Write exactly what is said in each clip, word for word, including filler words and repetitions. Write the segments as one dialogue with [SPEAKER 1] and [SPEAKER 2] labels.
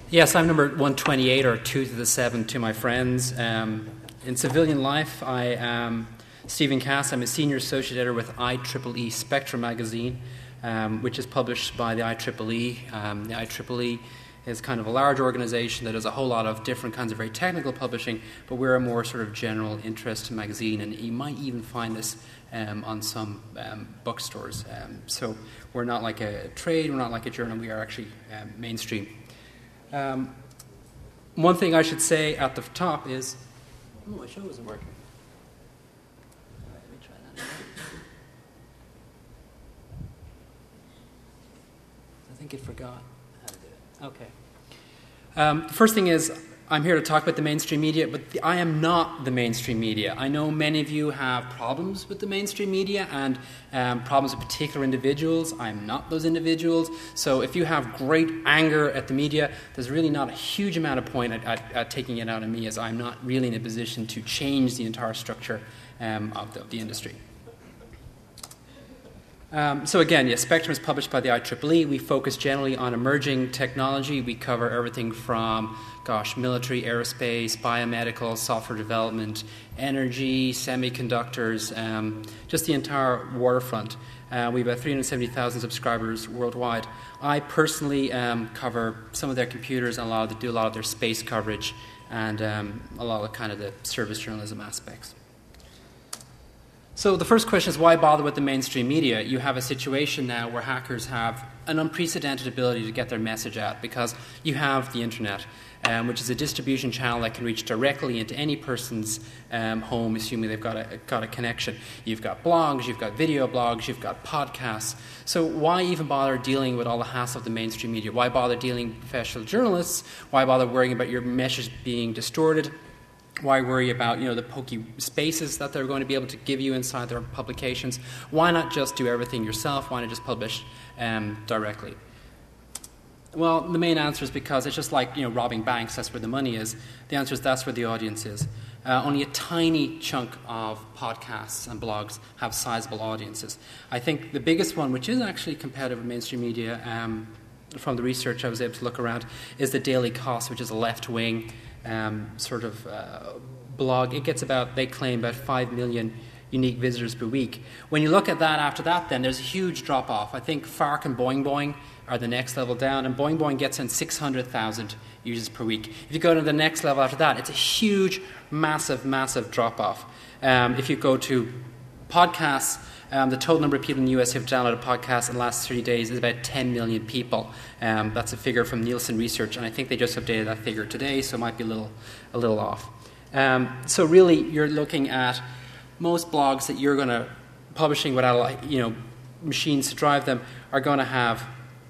[SPEAKER 1] Yes, I'm number one twenty-eight, or two to the seven to my friends. Um, in civilian life, I am Stephen Cass. I'm a senior associate editor with I triple E Spectrum magazine, um, which is published by the I triple E. Um, the I triple E is kind of a large organization that does a whole lot of different kinds of very technical publishing, but we're a more sort of general interest magazine, and you might even find us um, on some um, bookstores. Um, so we're not like a trade, we're not like a journal, we are actually um, mainstream. Um, one thing I should say at the top is, oh, my show isn't working. All right, let me try that again. I think it forgot how to do it. Okay. Um, the first thing is, I'm here to talk about the mainstream media, but the, I am not the mainstream media. I know many of you have problems with the mainstream media and um, problems with particular individuals. I'm not those individuals. So if you have great anger at the media, there's really not a huge amount of point at, at, at taking it out on me, as I'm not really in a position to change the entire structure um, of, the, of the industry. Um, so again, yes, Spectrum is published by the I triple E. We focus generally on emerging technology. We cover everything from, gosh, military, aerospace, biomedical, software development, energy, semiconductors, um, just the entire waterfront. Uh, we have about three hundred seventy thousand subscribers worldwide. I personally um, cover some of their computers and a lot of, do a lot of their space coverage and um, a lot of kind of the service journalism aspects. So the first question is, why bother with the mainstream media? You have a situation now where hackers have an unprecedented ability to get their message out, because you have the internet, um, which is a distribution channel that can reach directly into any person's um, home, assuming they've got a, got a connection. You've got blogs, you've got video blogs, you've got podcasts. So why even bother dealing with all the hassle of the mainstream media? Why bother dealing with professional journalists? Why bother worrying about your message being distorted? Why worry about, you know, the pokey spaces that they're going to be able to give you inside their publications? Why not just do everything yourself? Why not just publish um, directly? Well, the main answer is because it's just like, you know, robbing banks. That's where the money is. The answer is that's where the audience is. Uh, only a tiny chunk of podcasts and blogs have sizable audiences. I think the biggest one, which is actually competitive with mainstream media, um, from the research I was able to look around, is the Daily Kos, which is a left-wing Um, sort of uh, blog. It gets about, they claim, about five million unique visitors per week. When you look at that after that, then there's a huge drop-off. I think Fark and Boing Boing are the next level down, and Boing Boing gets in six hundred thousand users per week. If you go to the next level after that, it's a huge, massive, massive drop-off. Um, if you go to podcasts, Um, the total number of people in the U S who have downloaded podcasts in the last thirty days is about ten million people. Um, that's a figure from Nielsen Research, and I think they just updated that figure today, so it might be a little, a little off. Um, so really, you're looking at most blogs that you're going to publishing without, you know, machines to drive them are going to have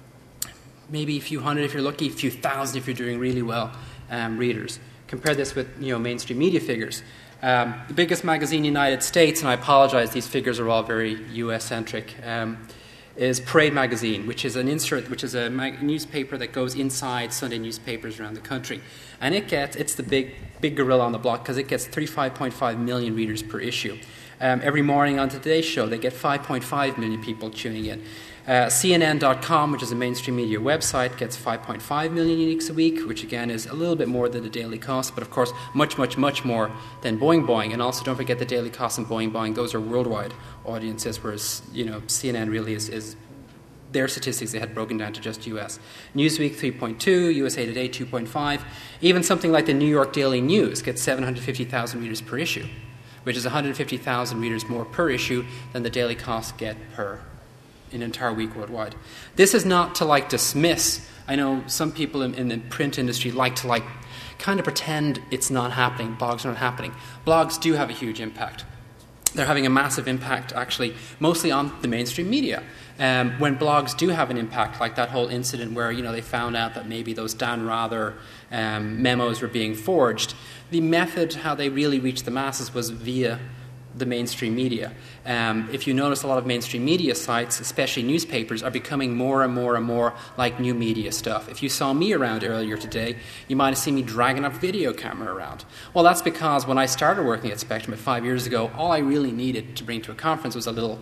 [SPEAKER 1] maybe a few hundred if you're lucky, a few thousand if you're doing really well, um, readers. Compare this with, you know, mainstream media figures. Um, the biggest magazine in the United States, and I apologize, these figures are all very U S-centric, um, is Parade Magazine, which is an insert, which is a mag- newspaper that goes inside Sunday newspapers around the country. And it gets, it's the big, big gorilla on the block, because it gets thirty-five point five million readers per issue. Um, every morning on Today's Show, they get five point five million people tuning in. Uh, C N N dot com, which is a mainstream media website, gets five point five million uniques a week, which again is a little bit more than the Daily Kos, but of course much, much, much more than Boing Boing. And also don't forget the Daily Kos and Boing Boing; those are worldwide audiences, whereas, you know, C N N really is, is their statistics they had broken down to just U S. Newsweek three point two, U S A Today two point five. Even something like the New York Daily News gets seven hundred fifty thousand readers per issue, which is one hundred fifty thousand readers more per issue than the Daily Kos get per an entire week worldwide. This is not to like dismiss. I know some people in, in the print industry like to like kind of pretend it's not happening, blogs are not happening. Blogs do have a huge impact. They're having a massive impact, actually, mostly on the mainstream media. Um, when blogs do have an impact, like that whole incident where, you know, they found out that maybe those Dan Rather um, memos were being forged, the method how they really reached the masses was via the mainstream media. Um, if you notice, a lot of mainstream media sites, especially newspapers, are becoming more and more and more like new media stuff. If you saw me around earlier today, you might have seen me dragging a video camera around. Well, that's because when I started working at Spectrum five years ago, all I really needed to bring to a conference was a little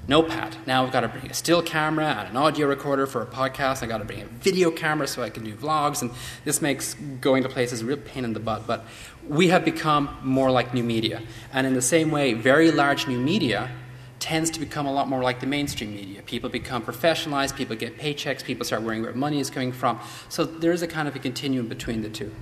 [SPEAKER 1] notepad. Now I've got to bring a still camera and an audio recorder for a podcast. I've got to bring a video camera so I can do vlogs, and this makes going to places a real pain in the butt. But we have become more like new media. And in the same way, very large new media tends to become a lot more like the mainstream media. People become professionalized, people get paychecks, people start worrying where money is coming from. So there's a kind of a continuum between the two.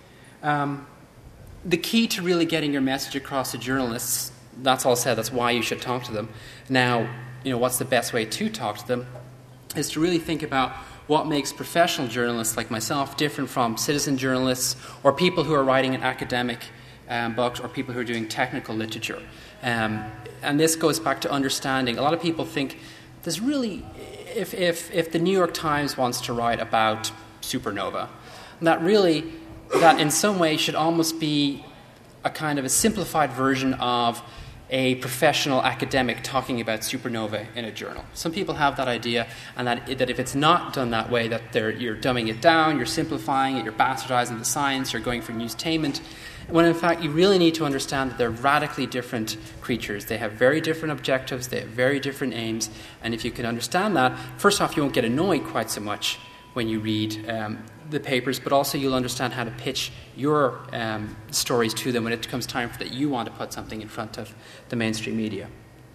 [SPEAKER 1] Um, the key to really getting your message across to journalists, that's all said, that's why you should talk to them. Now, you know, what's the best way to talk to them is to really think about what makes professional journalists like myself different from citizen journalists or people who are writing in academic um, books or people who are doing technical literature. Um, and this goes back to understanding. A lot of people think there's really, if, if, if the New York Times wants to write about supernova, that really, that in some way should almost be a kind of a simplified version of a professional academic talking about supernova in a journal. Some people have that idea, and that, that if it's not done that way, that you're dumbing it down, you're simplifying it, you're bastardizing the science, you're going for newstainment, when in fact you really need to understand that they're radically different creatures. They have very different objectives, they have very different aims, and if you can understand that, first off, you won't get annoyed quite so much when you read um, the papers, but also you'll understand how to pitch your um, stories to them when it comes time for that you want to put something in front of the mainstream media.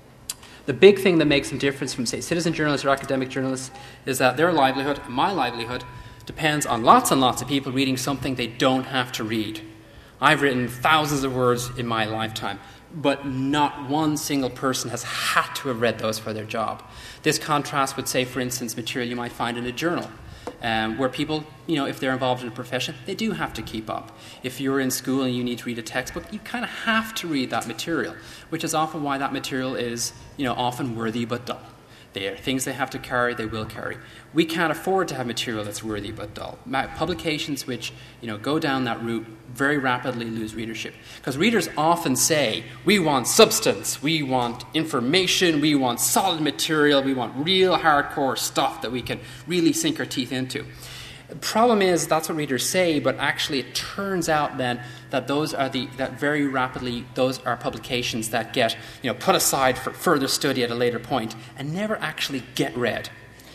[SPEAKER 1] The big thing that makes them different from, say, citizen journalists or academic journalists is that their livelihood, my livelihood, depends on lots and lots of people reading something they don't have to read. I've written thousands of words in my lifetime, but not one single person has had to have read those for their job. This contrasts with, say, for instance, material you might find in a journal. Um, where people, you know, if they're involved in a profession, they do have to keep up. If you're in school and you need to read a textbook, you kind of have to read that material, which is often why that material is, you know, often worthy but dull. They are things they have to carry, they will carry. We can't afford to have material that's worthy but dull. Publications which, you know, go down that route very rapidly lose readership. Because readers often say, we want substance, we want information, we want solid material, we want real hardcore stuff that we can really sink our teeth into. The problem is that's what readers say, but actually it turns out then that those are the that very rapidly those are publications that get, you know, put aside for further study at a later point and never actually get read.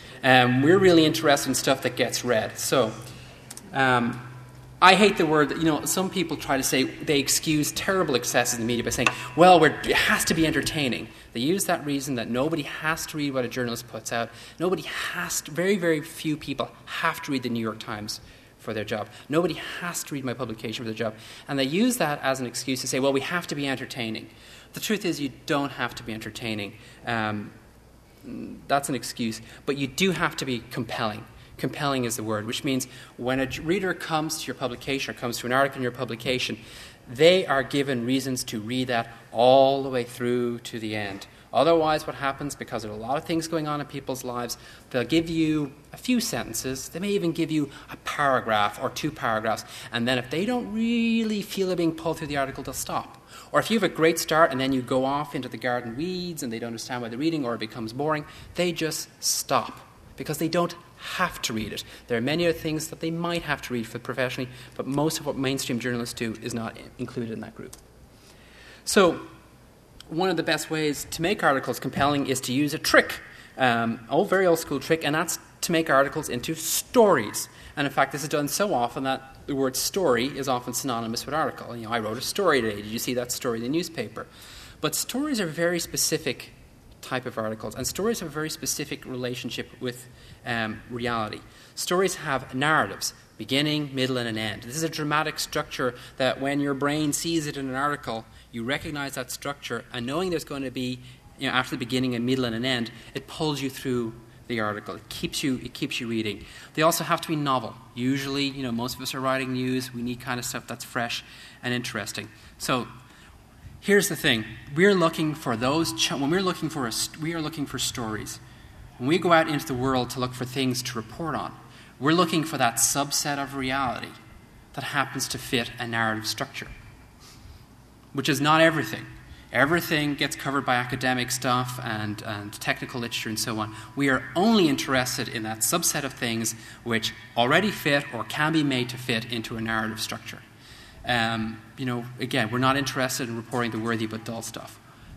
[SPEAKER 1] Um, we're really interested in stuff that gets read. So um, I hate the word that, you know, some people try to say they excuse terrible excesses in the media by saying, well, we're, it has to be entertaining. They use that reason that nobody has to read what a journalist puts out. Nobody has to, very, very few people have to read the New York Times for their job. Nobody has to read my publication for their job. And they use that as an excuse to say, well, we have to be entertaining. The truth is you don't have to be entertaining. Um, that's an excuse. But you do have to be compelling. Compelling is the word, which means when a reader comes to your publication or comes to an article in your publication, they are given reasons to read that all the way through to the end. Otherwise, what happens, because there are a lot of things going on in people's lives, they'll give you a few sentences. They may even give you a paragraph or two paragraphs. And then if they don't really feel it being pulled through the article, they'll stop. Or if you have a great start and then you go off into the garden weeds and they don't understand why they're reading or it becomes boring, they just stop because they don't have to read it. There are many other things that they might have to read for professionally, but most of what mainstream journalists do is not included in that group. So one of the best ways to make articles compelling is to use a trick, um, old, very old school trick, and that's to make articles into stories. And in fact, this is done so often that the word story is often synonymous with article. You know, I wrote a story today. Did you see that story in the newspaper? But stories are very specific type of articles, and stories have a very specific relationship with um, reality. Stories have narratives, beginning, middle, and an end. This is a dramatic structure that when your brain sees it in an article, you recognize that structure, and knowing there's going to be, you know, after the beginning, a middle, and an end, it pulls you through the article. It keeps you, it keeps you reading. They also have to be novel. Usually, you know, most of us are writing news. We need kind of stuff that's fresh and interesting. So here's the thing: we're looking for those. Ch- when we're looking for a, st- we are looking for stories. When we go out into the world to look for things to report on, we're looking for that subset of reality that happens to fit a narrative structure, which is not everything. Everything gets covered by academic stuff and, and technical literature and so on. We are only interested in that subset of things which already fit or can be made to fit into a narrative structure. Um, you know, again, we're not interested in reporting the worthy but dull stuff.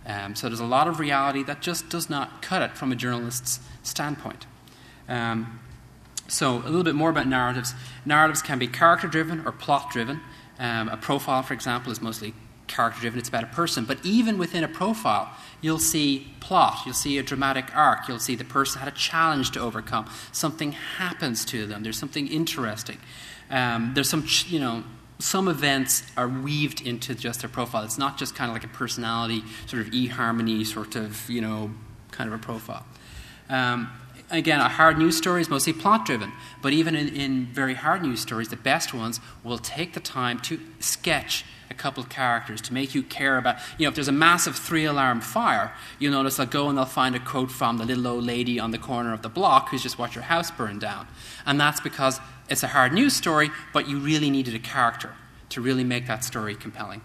[SPEAKER 1] Um, so there's a lot of reality that just does not cut it from a journalist's standpoint. Um, so a little bit more about narratives. Narratives can be character-driven or plot-driven. Um, a profile, for example, is mostly character-driven. It's about a person. But even within a profile, you'll see plot. You'll see a dramatic arc. You'll see the person had a challenge to overcome. Something happens to them. There's something interesting. Um, there's some, you know, some events are weaved into just their profile. It's not just kind of like a personality, sort of eHarmony sort of, you know, kind of a profile. Um, again, a hard news story is mostly plot-driven. But even in, in very hard news stories, the best ones will take the time to sketch a couple of characters to make you care about, you know, if there's a massive three-alarm fire, you'll notice they'll go and they'll find a quote from the little old lady on the corner of the block who's just watched her house burn down. And that's because it's a hard news story, but you really needed a character to really make that story compelling.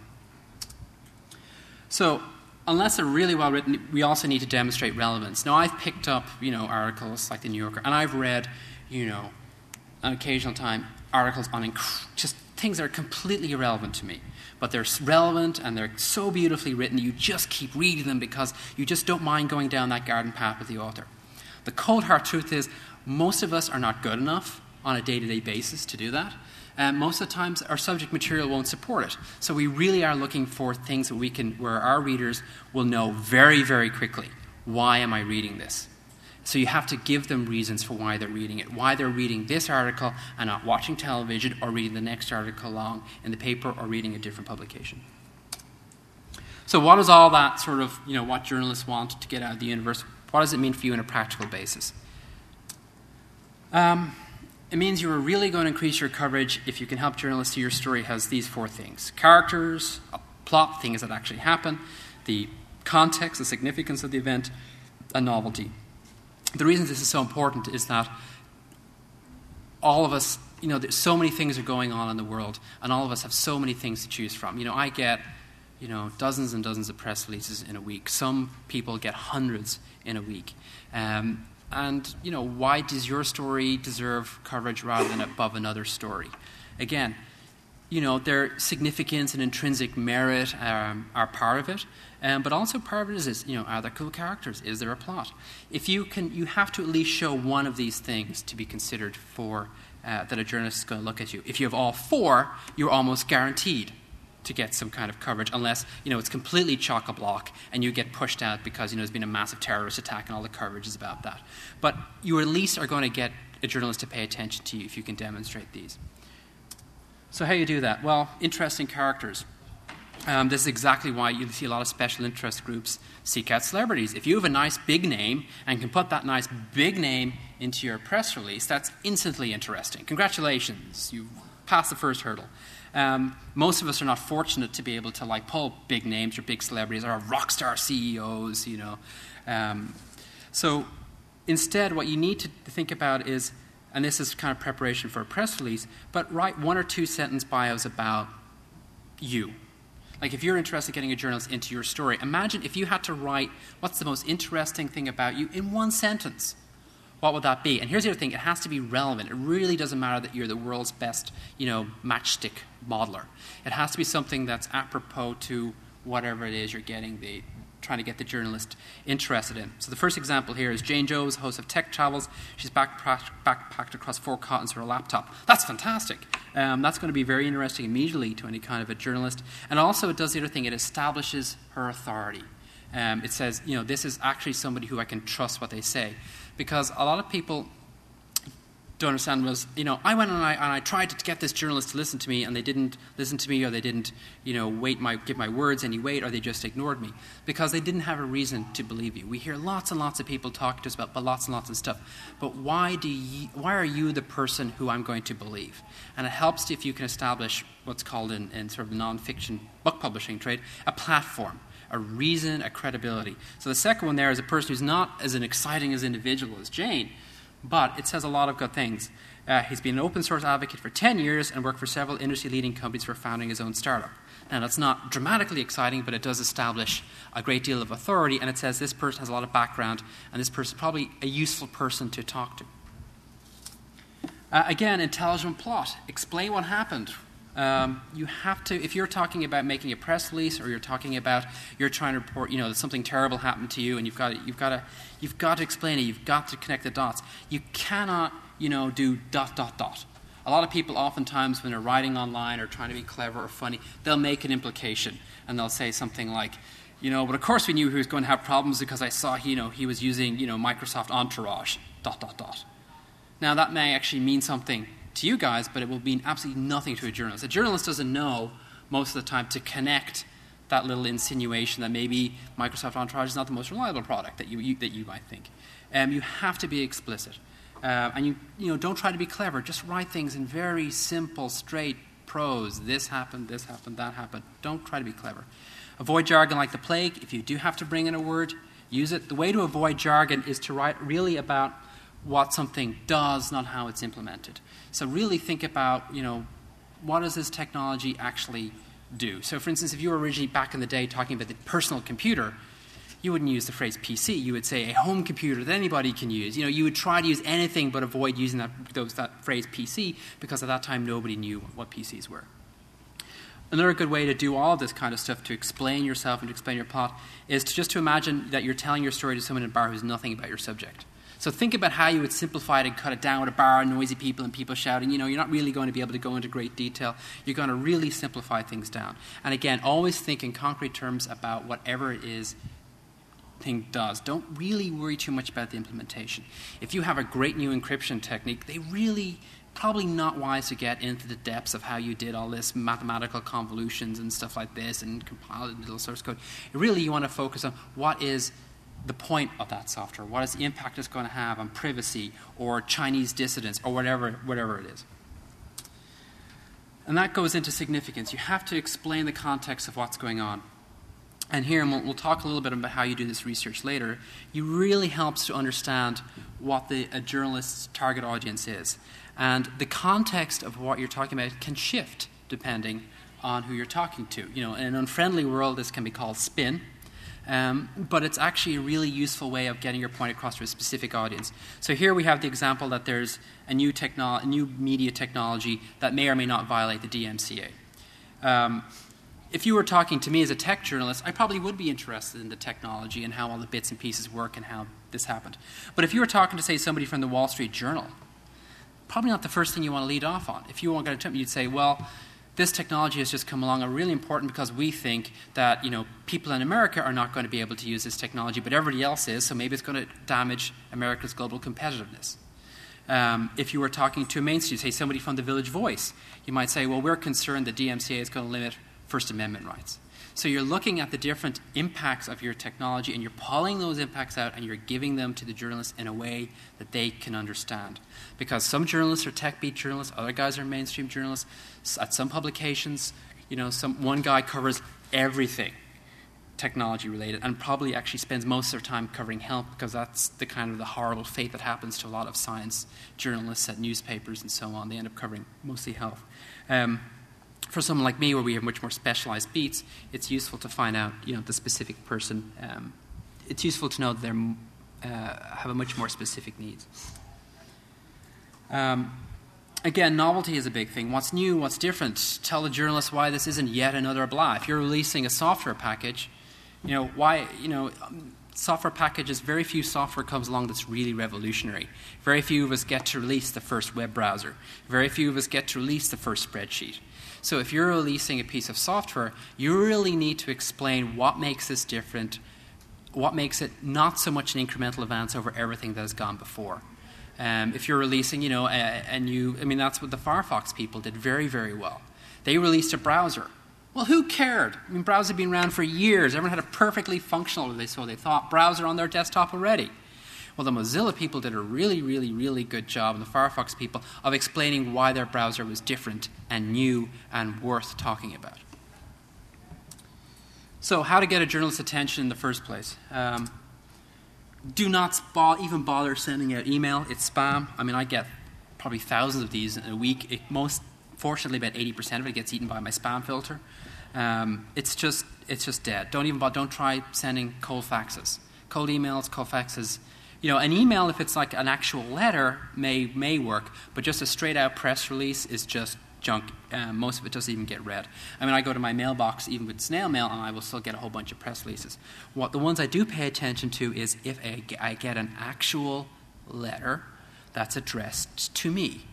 [SPEAKER 1] So, unless they're really well written, we also need to demonstrate relevance. Now, I've picked up, you know, articles like the New Yorker, and I've read, you know, an occasional time, articles on inc- just things that are completely irrelevant to me. But they're relevant and they're so beautifully written, you just keep reading them because you just don't mind going down that garden path with the author. The cold hard truth is, most of us are not good enough on a day-to-day basis to do that. And most of the times, our subject material won't support it. So we really are looking for things that we can, where our readers will know very, very quickly, why am I reading this? So you have to give them reasons for why they're reading it, why they're reading this article and not watching television or reading the next article along in the paper or reading a different publication. So what is all that sort of, you know, what journalists want to get out of the universe? What does it mean for you on a practical basis? Um, it means you are really going to increase your coverage if you can help journalists see your story has these four things. Characters, a plot, things that actually happen, the context, the significance of the event, and novelty. The reason this is so important is that all of us, you know, there's so many things are going on in the world, and all of us have so many things to choose from. You know, I get, you know, dozens and dozens of press releases in a week. Some people get hundreds in a week. Um, and, you know, why does your story deserve coverage rather than above another story? Again, you know, their significance and intrinsic merit um, are part of it. Um, but also part of it is, is, you know, are there cool characters? Is there a plot? If you can, you have to at least show one of these things to be considered for uh, that a journalist is going to look at you. If you have all four, you're almost guaranteed to get some kind of coverage, unless, you know, it's completely chock-a-block and you get pushed out because, you know, there's been a massive terrorist attack and all the coverage is about that. But you at least are going to get a journalist to pay attention to you if you can demonstrate these. So how do you do that? Well, interesting characters. Um, this is exactly why you see a lot of special interest groups seek out celebrities. If you have a nice big name and can put that nice big name into your press release, that's instantly interesting. Congratulations, you've passed the first hurdle. Um, most of us are not fortunate to be able to like pull big names or big celebrities or rock star C E Os, you know. Um, so instead, what you need to think about is, and this is kind of preparation for a press release, but write one or two sentence bios about you. Like if you're interested in getting a journalist into your story, imagine if you had to write what's the most interesting thing about you in one sentence. What would that be? And here's the other thing, it has to be relevant. It really doesn't matter that you're the world's best, you know, matchstick modeler. It has to be something that's apropos to whatever it is you're getting the trying to get the journalist interested in. So the first example here is Jane Joes, host of Tech Travels. She's backpacked, backpacked across four continents for a laptop. That's fantastic. Um, that's going to be very interesting immediately to any kind of a journalist. And also it does the other thing, it establishes her authority. Um, it says, you know, this is actually somebody who I can trust what they say. Because a lot of people don't understand was, you know, I went and I, and I tried to get this journalist to listen to me, and they didn't listen to me, or they didn't, you know, wait my give my words any weight, or they just ignored me because they didn't have a reason to believe you. We hear lots and lots of people talk to us about lots and lots of stuff, but why do you, why are you the person who I'm going to believe? And it helps if you can establish what's called in, in sort of the nonfiction book publishing trade a platform, a reason, a credibility. So the second one there is a person who's not as an exciting as individual as Jane, but it says a lot of good things. Uh, he's been an open source advocate for ten years and worked for several industry-leading companies for founding his own startup. Now, that's not dramatically exciting, but it does establish a great deal of authority, and it says this person has a lot of background, and this person is probably a useful person to talk to. Uh, again, intelligent plot. Explain what happened. Um, you have to, if you're talking about making a press release, or you're talking about you're trying to report, you know, that something terrible happened to you, and you've got to, you've got to, you've got to explain it. You've got to connect the dots. You cannot, you know, do dot dot dot. A lot of people, oftentimes, when they're writing online or trying to be clever or funny, they'll make an implication, and they'll say something like, you know, but of course we knew he was going to have problems because I saw, you know, he was using, you know, Microsoft Entourage. Dot dot dot. Now that may actually mean something to you guys, but it will mean absolutely nothing to a journalist. A journalist doesn't know most of the time to connect that little insinuation that maybe Microsoft Entourage is not the most reliable product that you, you that you might think. Um, you have to be explicit, uh, and you you know don't try to be clever. Just write things in very simple, straight prose. This happened, this happened, that happened. Don't try to be clever. Avoid jargon like the plague. If you do have to bring in a word, use it. The way to avoid jargon is to write really about what something does, not how it's implemented. So really think about, you know, what does this technology actually do? So for instance, if you were originally back in the day talking about the personal computer, you wouldn't use the phrase P C. You would say a home computer that anybody can use. You know, you would try to use anything but avoid using that, those, that phrase P C, because at that time nobody knew what P Cs were. Another good way to do all this kind of stuff, to explain yourself and to explain your plot, is to just to imagine that you're telling your story to someone in a bar who's nothing about your subject. So think about how you would simplify it and cut it down with a bar, noisy people and people shouting. You know, you're not really going to be able to go into great detail. You're going to really simplify things down. And again, always think in concrete terms about whatever it is thing does. Don't really worry too much about the implementation. If you have a great new encryption technique, they really probably not wise to get into the depths of how you did all this mathematical convolutions and stuff like this and compile it little source code. Really, you want to focus on what is the point of that software. What is the impact it's going to have on privacy or Chinese dissidents or whatever, whatever it is. And that goes into significance. You have to explain the context of what's going on. And here, and we'll, we'll talk a little bit about how you do this research later, it really helps to understand what the, a journalist's target audience is. And the context of what you're talking about can shift depending on who you're talking to. You know, in an unfriendly world, this can be called spin. Um, but it's actually a really useful way of getting your point across to a specific audience. So here we have the example that there's a new, technolo- a new media technology that may or may not violate the D M C A. Um, if you were talking to me as a tech journalist, I probably would be interested in the technology and how all the bits and pieces work and how this happened. But if you were talking to, say, somebody from the Wall Street Journal, probably not the first thing you want to lead off on. If you want to get to you'd say, well, this technology has just come along and really important because we think that, you know, people in America are not going to be able to use this technology, but everybody else is, so maybe it's going to damage America's global competitiveness. Um, if you were talking to a mainstream, say somebody from the Village Voice, you might say, well, we're concerned the D M C A is going to limit First Amendment rights. So you're looking at the different impacts of your technology and you're pulling those impacts out and you're giving them to the journalists in a way that they can understand. Because some journalists are tech beat journalists, other guys are mainstream journalists. At some publications, you know, some one guy covers everything technology related and probably actually spends most of their time covering health, because that's the kind of the horrible fate that happens to a lot of science journalists at newspapers and so on. They end up covering mostly health. Um, For someone like me, where we have much more specialized beats, it's useful to find out, you know, the specific person. Um, it's useful to know that they uh, have a much more specific needs. Um, again, novelty is a big thing. What's new? What's different? Tell the journalist why this isn't yet another blah. If you're releasing a software package, you know why. You know, um, software packages. Very few software comes along that's really revolutionary. Very few of us get to release the first web browser. Very few of us get to release the first spreadsheet. So if you're releasing a piece of software, you really need to explain what makes this different, what makes it not so much an incremental advance over everything that has gone before. Um, if you're releasing, you know, a, a new, I mean, that's what the Firefox people did very, very well. They released a browser. Well, who cared? I mean, browsers have been around for years. Everyone had a perfectly functional, so they thought, browser on their desktop already. Well, the Mozilla people did a really, really, really good job, and the Firefox people, of explaining why their browser was different and new and worth talking about. So how to get a journalist's attention in the first place. Um, do not bo- even bother sending out email. It's spam. I mean, I get probably thousands of these in a week. It most, fortunately, about eighty percent of it gets eaten by my spam filter. Um, it's just it's just dead. Don't even bother. Don't try sending cold faxes. Cold emails, cold faxes. You know, an email, if it's like an actual letter, may may work, but just a straight-out press release is just junk. Um, most of it doesn't even get read. I mean, I go to my mailbox even with snail mail, and I will still get a whole bunch of press releases. What the ones I do pay attention to is if I, I get an actual letter that's addressed to me.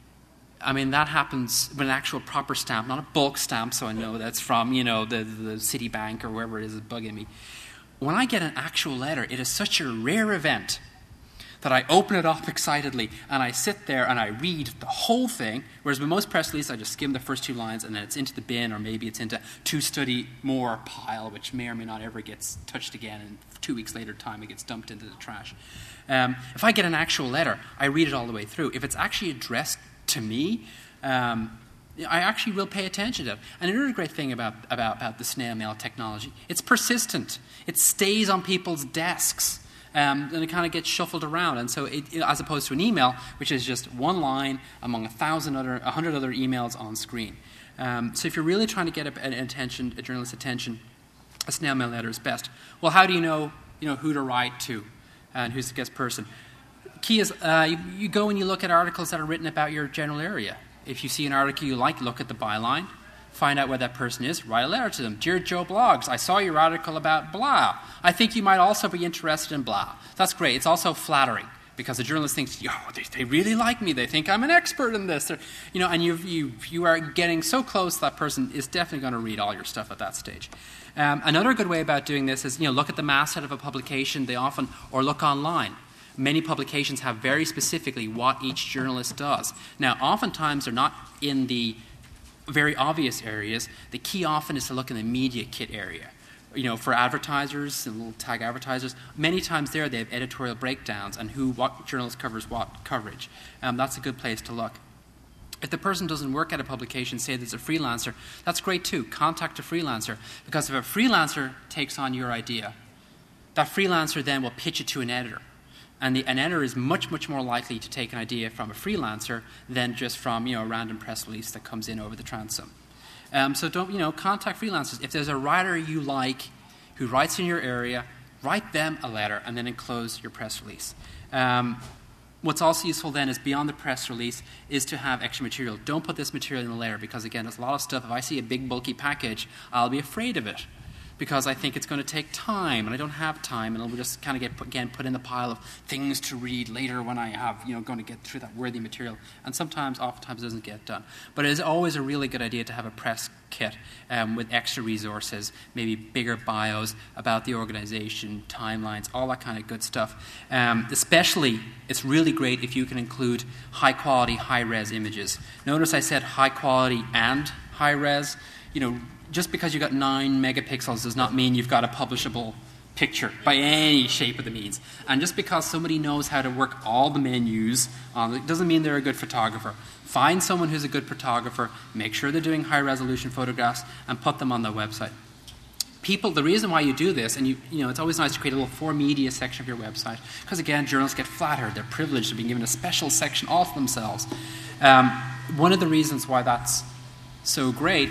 [SPEAKER 1] I mean, that happens with an actual proper stamp, not a bulk stamp, so I know that's from, you know, the, the Citibank or wherever it is that's bugging me. When I get an actual letter, it is such a rare event that I open it up excitedly and I sit there and I read the whole thing, whereas with most press releases I just skim the first two lines and then it's into the bin, or maybe it's into to study more pile, which may or may not ever gets touched again, and two weeks later time it gets dumped into the trash. Um, if I get an actual letter, I read it all the way through. If it's actually addressed to me, um, I actually will pay attention to it. And another great thing about, about, about the snail mail technology, it's persistent. It stays on people's desks. Um, and it kind of gets shuffled around, and so it, it, as opposed to an email, which is just one line among a thousand other, a hundred other emails on screen. Um, so if you're really trying to get a, an attention, a journalist's attention, a snail mail letter is best. Well, how do you know, you know, who to write to, and who's the guest person? Key is uh, you, you go and you look at articles that are written about your general area. If you see an article you like, look at the byline. Find out where that person is, write a letter to them. Dear Joe Blogs, I saw your article about blah. I think you might also be interested in blah. That's great. It's also flattering because the journalist thinks, yo, they, they really like me. They think I'm an expert in this. Or, you know, and you you you are getting so close that person is definitely going to read all your stuff at that stage. Um, another good way about doing this is, you know, look at the masthead of a publication. They often, or look online. Many publications have very specifically what each journalist does. Now, oftentimes they're not in the very obvious areas. The key often is to look in the media kit area. You know, for advertisers and little tag advertisers, many times there they have editorial breakdowns on who, what journalist covers what coverage. Um, that's a good place to look. If the person doesn't work at a publication, say there's a freelancer, that's great too. Contact a freelancer, because if a freelancer takes on your idea, that freelancer then will pitch it to an editor. And the, an editor is much, much more likely to take an idea from a freelancer than just from, you know, a random press release that comes in over the transom. Um, so don't, you know, contact freelancers. If there's a writer you like who writes in your area, write them a letter and then enclose your press release. Um, what's also useful then is beyond the press release is to have extra material. Don't put this material in the letter because, again, there's a lot of stuff. If I see a big, bulky package, I'll be afraid of it, because I think it's going to take time, and I don't have time, and it'll just kind of get, put, again, put in the pile of things to read later when I have, you know, going to get through that worthy material. And sometimes, oftentimes, it doesn't get done. But it is always a really good idea to have a press kit um, with extra resources, maybe bigger bios about the organization, timelines, all that kind of good stuff. Um, especially, it's really great if you can include high-quality, high-res images. Notice I said high-quality and high-res. You know, just because you've got nine megapixels does not mean you've got a publishable picture by any shape of the means. And just because somebody knows how to work all the menus on it doesn't mean they're a good photographer. Find someone who's a good photographer, make sure they're doing high-resolution photographs, and put them on their website. People, the reason why you do this, and you, you know, it's always nice to create a little for media section of your website, because again, journalists get flattered. They're privileged to be given a special section all to themselves. Um, one of the reasons why that's so great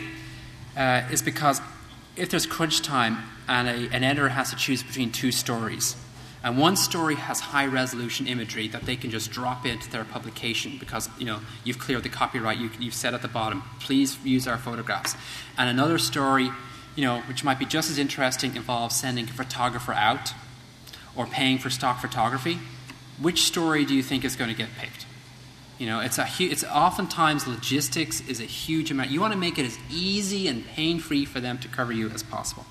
[SPEAKER 1] Uh, is because if there's crunch time and a, an editor has to choose between two stories, and one story has high-resolution imagery that they can just drop into their publication because, you know, you've cleared the copyright, you, you've said at the bottom, please use our photographs. And another story, you know, which might be just as interesting, involves sending a photographer out or paying for stock photography. Which story do you think is going to get picked? You know, it's a hu- it's oftentimes logistics is a huge amount. You want to make it as easy and pain-free for them to cover you as possible.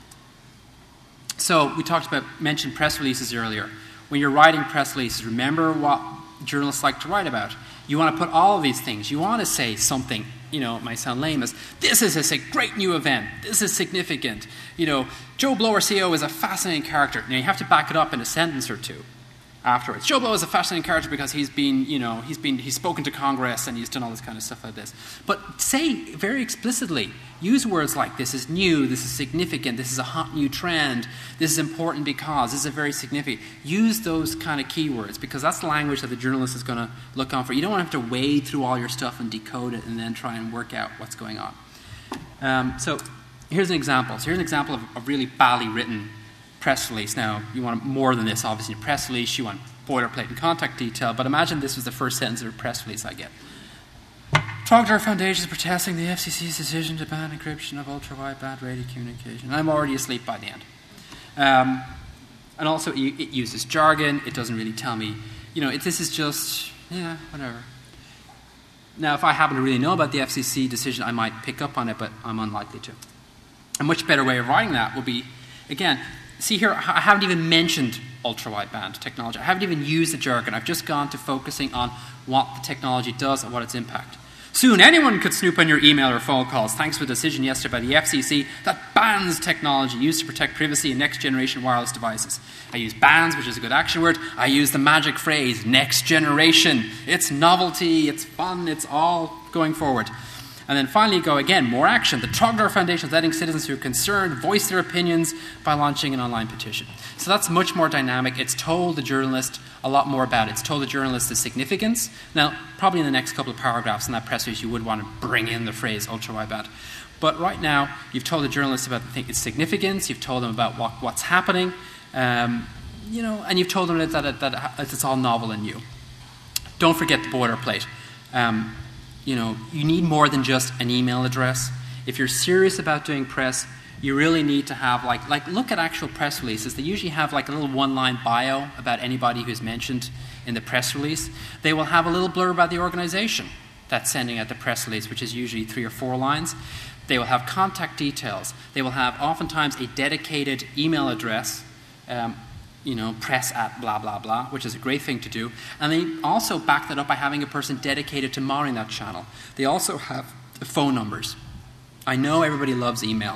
[SPEAKER 1] So we talked about, mentioned press releases earlier. When you're writing press releases, remember what journalists like to write about. You want to put all of these things. You want to say something, you know, it might sound lame, as this is a great new event. This is significant. You know, Joe Blow, our C E O, is a fascinating character. Now you have to back it up in a sentence or two afterwards. Joe Blow is a fascinating character because he's been, you know, he's been, he's spoken to Congress and he's done all this kind of stuff like this. But say very explicitly, use words like this is new, this is significant, this is a hot new trend, this is important because, this is very significant. Use those kind of keywords because that's the language that the journalist is going to look on for. You don't want to have to wade through all your stuff and decode it and then try and work out what's going on. Um, so here's an example. So here's an example of a really badly written press release. Now, you want more than this, obviously. A press release, you want boilerplate and contact detail, but imagine this was the first sentence of a press release I get. Trogdor Foundation is protesting the F C C's decision to ban encryption of ultra-wideband radio communication. I'm already asleep by the end. Um, and also, it, it uses jargon. It doesn't really tell me, you know, it, this is just, yeah, whatever. Now, if I happen to really know about the F C C decision, I might pick up on it, but I'm unlikely to. A much better way of writing that would be, again, see here, I haven't even mentioned ultra-wideband technology. I haven't even used the jargon. I've just gone to focusing on what the technology does and what its impact. Soon, anyone could snoop on your email or phone calls thanks to a decision yesterday by the F C C that bans technology used to protect privacy in next-generation wireless devices. I use bans, which is a good action word. I use the magic phrase, next generation. It's novelty, it's fun, it's all going forward. And then finally go again, more action. The Trogdor Foundation is letting citizens who are concerned voice their opinions by launching an online petition. So that's much more dynamic. It's told the journalist a lot more about it. It's told the journalist the significance. Now, probably in the next couple of paragraphs in that press release, you would want to bring in the phrase ultra-wideband. But right now, you've told the journalist about its significance. You've told them about what, what's happening. Um, you know, and you've told them that, that, that it's all novel and new. Don't forget the boilerplate. Um, You know, you need more than just an email address. If you're serious about doing press, you really need to have, like, like look at actual press releases. They usually have, like, a little one-line bio about anybody who's mentioned in the press release. They will have a little blurb about the organization that's sending out the press release, which is usually three or four lines. They will have contact details. They will have, oftentimes, a dedicated email address, um, you know, press at blah, blah, blah, which is a great thing to do. And they also back that up by having a person dedicated to monitoring that channel. They also have phone numbers. I know everybody loves email,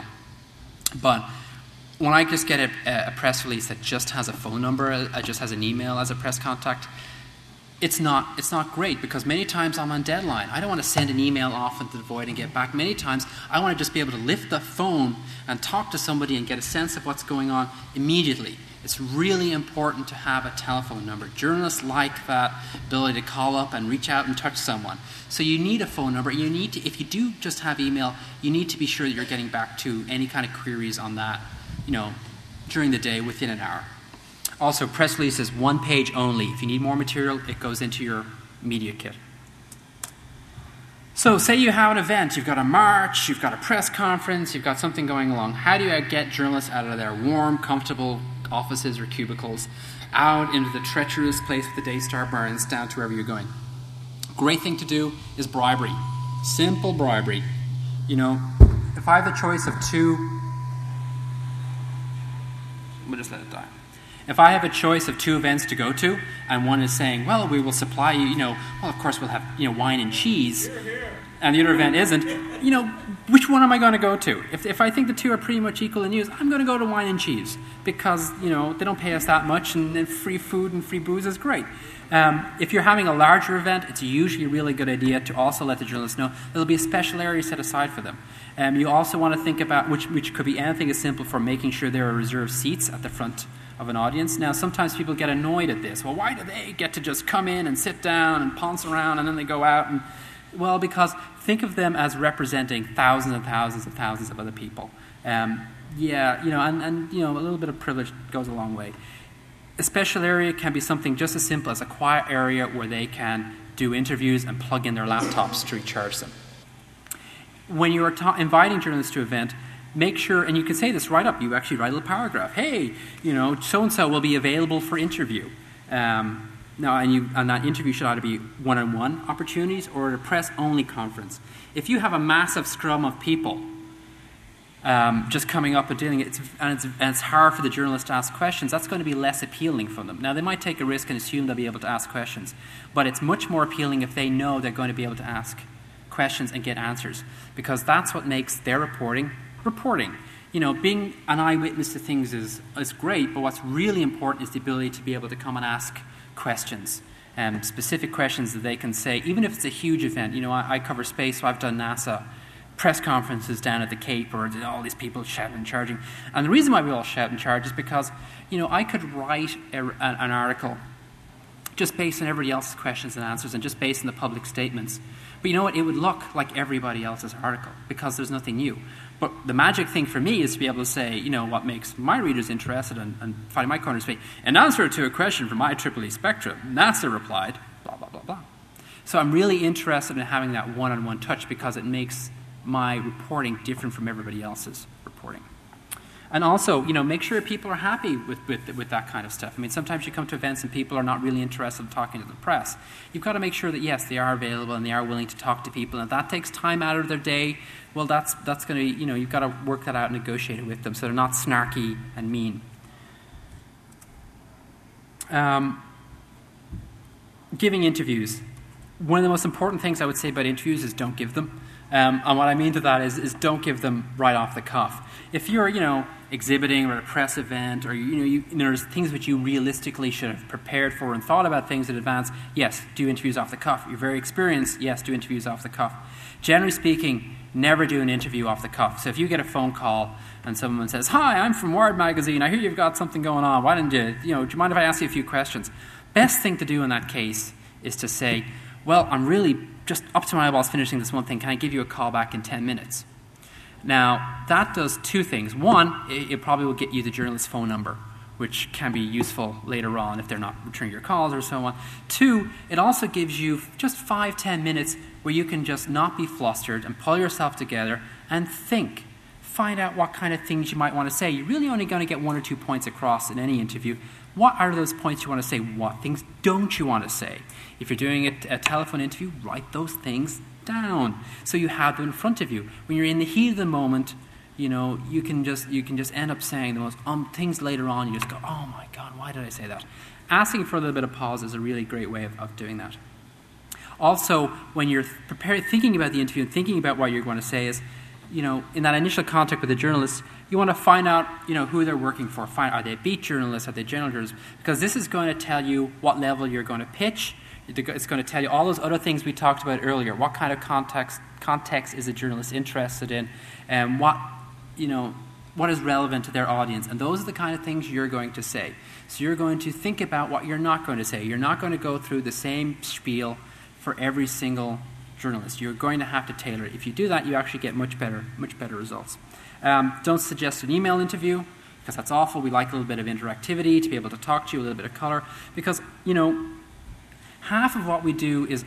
[SPEAKER 1] but when I just get a, a press release that just has a phone number, uh, just has an email as a press contact, it's not, it's not great, because many times I'm on deadline. I don't want to send an email off into the void and get back. Many times I want to just be able to lift the phone and talk to somebody and get a sense of what's going on immediately. It's really important to have a telephone number. Journalists like that ability to call up and reach out and touch someone. So you need a phone number. You need to, if you do just have email, you need to be sure that you're getting back to any kind of queries on that, you know, during the day within an hour. Also, press release is one page only. If you need more material, it goes into your media kit. So say you have an event, you've got a march, you've got a press conference, you've got something going along. How do you get journalists out of their warm, comfortable offices or cubicles out into the treacherous place where the day star burns down to wherever you're going? Great thing to do is bribery. Simple bribery. You know, if I have the choice of two, we'll just let it die. If I have a choice of two events to go to, and one is saying, well, we will supply you, you know, well, of course we'll have, you know, wine and cheese, and the other event isn't, you know, which one am I going to go to? If, if I think the two are pretty much equal in use, I'm going to go to wine and cheese, because, you know, they don't pay us that much, and, and free food and free booze is great. Um, if you're having a larger event, it's usually a really good idea to also let the journalists know there'll be a special area set aside for them. Um, you also want to think about, which, which could be anything as simple for making sure there are reserved seats at the front of an audience. Now, sometimes people get annoyed at this. Well, why do they get to just come in and sit down and ponce around and then they go out? And well, because think of them as representing thousands and thousands and thousands of other people. Um, yeah, you know, and, and you know, a little bit of privilege goes a long way. A special area can be something just as simple as a quiet area where they can do interviews and plug in their laptops to recharge them. When you're ta- inviting journalists to an event, make sure, and you can say this right up, you actually write a little paragraph. Hey, you know, so-and-so will be available for interview. Um, now, and, you, and that interview should either be one-on-one opportunities or a press-only conference. If you have a massive scrum of people um, just coming up and dealing, it's, and, it's, and it's hard for the journalist to ask questions, that's going to be less appealing for them. Now, they might take a risk and assume they'll be able to ask questions, but it's much more appealing if they know they're going to be able to ask questions and get answers, because that's what makes their reporting reporting. You know, being an eyewitness to things is, is great, but what's really important is the ability to be able to come and ask questions, um, specific questions that they can say, even if it's a huge event. You know, I, I cover space, so I've done NASA press conferences down at the Cape, or all these people shouting and charging. And the reason why we all shout and charge is because, you know, I could write a, an, an article just based on everybody else's questions and answers and just based on the public statements. But you know what? It would look like everybody else's article because there's nothing new. But the magic thing for me is to be able to say, you know, what makes my readers interested and, and finding my corner space. In answer to a question from I triple E Spectrum, NASA replied, blah, blah, blah, blah. So I'm really interested in having that one-on-one touch because it makes my reporting different from everybody else's reporting. And also, you know, make sure people are happy with, with, with that kind of stuff. I mean, sometimes you come to events and people are not really interested in talking to the press. You've got to make sure that, yes, they are available and they are willing to talk to people. And if that takes time out of their day, well, that's, that's going to, you know, you've got to work that out and negotiate it with them so they're not snarky and mean. Um, giving interviews. One of the most important things I would say about interviews is don't give them. Um, and what I mean to that is, is don't give them right off the cuff. If you're, you know, exhibiting or at a press event, or you know, you, there's things which you realistically should have prepared for and thought about things in advance, yes, do interviews off the cuff. You're very experienced, yes, do interviews off the cuff. Generally speaking, never do an interview off the cuff. So if you get a phone call and someone says, "Hi, I'm from Wired Magazine. I hear you've got something going on. Why don't you, you know, do you mind if I ask you a few questions?" Best thing to do in that case is to say, "Well, I'm really just up to my eyeballs finishing this one thing. Can I give you a call back in ten minutes?" Now, that does two things. One, it, it probably will get you the journalist's phone number, which can be useful later on if they're not returning your calls or so on. Two, it also gives you just five, ten minutes where you can just not be flustered and pull yourself together and think. Find out what kind of things you might want to say. You're really only going to get one or two points across in any interview. What are those points you want to say? What things don't you want to say? If you're doing a, a telephone interview, write those things down so you have them in front of you. When you're in the heat of the moment, you know, you can just you can just end up saying the most um things later on. You just go, "Oh my God, why did I say that?" Asking for a little bit of pause is a really great way of, of doing that. Also, when you're preparing, thinking about the interview and thinking about what you're going to say is, you know, in that initial contact with the journalist, you want to find out, you know, who they're working for. Find, are they beat journalists? Are they general journalists? Because this is going to tell you what level you're going to pitch. It's going to tell you all those other things we talked about earlier. What kind of context context is a journalist interested in, and what, you know, what is relevant to their audience? And those are the kind of things you're going to say. So you're going to think about what you're not going to say. You're not going to go through the same spiel for every single journalist. You're going to have to tailor it. If you do that, you actually get much better, much better results. Um, don't suggest an email interview, because that's awful. We like a little bit of interactivity, to be able to talk to you, a little bit of color, because, you know, half of what we do is,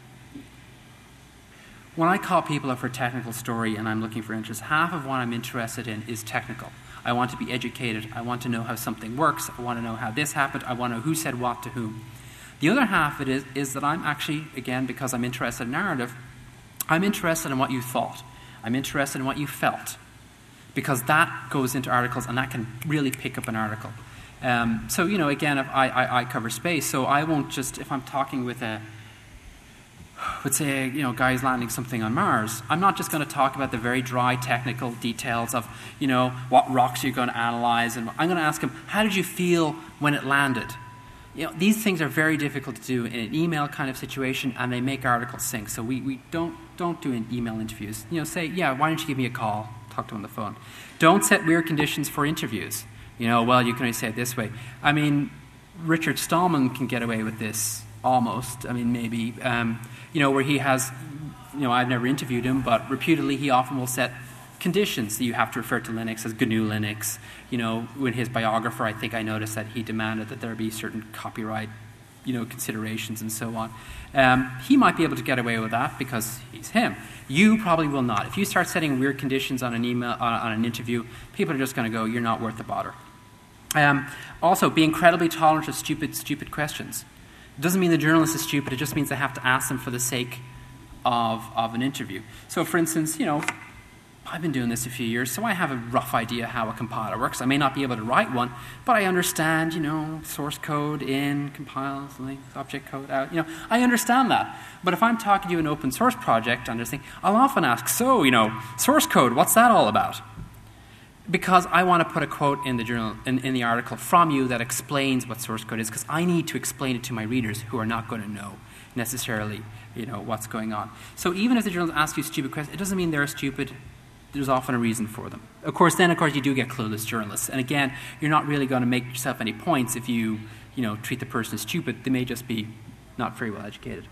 [SPEAKER 1] when I call people up for a technical story and I'm looking for interest, half of what I'm interested in is technical. I want to be educated. I want to know how something works. I want to know how this happened. I want to know who said what to whom. The other half of it is, is that I'm actually, again, because I'm interested in narrative, I'm interested in what you thought. I'm interested in what you felt. Because that goes into articles and that can really pick up an article. Um, so, you know, again, if I, I, I cover space, so I won't just, if I'm talking with a, let's say, you know, guys landing something on Mars, I'm not just going to talk about the very dry technical details of, you know, what rocks you're going to analyze. And I'm going to ask them, how did you feel when it landed? You know, these things are very difficult to do in an email kind of situation, and they make articles sink. So we, we don't, don't do in email interviews. You know, say, yeah, why don't you give me a call? Talk to them on the phone. Don't set weird conditions for interviews. You know, well, you can only say it this way. I mean, Richard Stallman can get away with this almost. I mean, maybe, um, you know, where he has, you know, I've never interviewed him, but reputedly he often will set conditions that you have to refer to Linux as G N U Linux. You know, in his biographer, I think I noticed that he demanded that there be certain copyright, you know, considerations and so on. Um, he might be able to get away with that because he's him. You probably will not. If you start setting weird conditions on an email, on, on an interview, people are just going to go, "You're not worth the bother." Um, also, be incredibly tolerant of stupid, stupid questions. It doesn't mean the journalist is stupid. It just means they have to ask them for the sake of, of an interview. So, for instance, you know, I've been doing this a few years, so I have a rough idea how a compiler works. I may not be able to write one, but I understand, you know, source code in, compile, object code out. You know, I understand that. But if I'm talking to you an open source project, I'm just thinking, I'll often ask, so, you know, source code, what's that all about? Because I want to put a quote in the journal, in, in the article from you that explains what source code is, because I need to explain it to my readers who are not going to know necessarily, you know, what's going on. So even if the journalist asks you stupid questions, it doesn't mean they're stupid. There's often a reason for them. Of course, then, of course, you do get clueless journalists. And again, you're not really going to make yourself any points if you, you know, treat the person as stupid. They may just be not very well educated.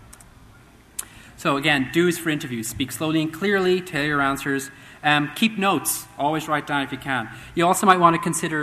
[SPEAKER 1] So again, do's for interviews. Speak slowly and clearly, tailor your answers. Um, keep notes. Always write down if you can. You also might want to consider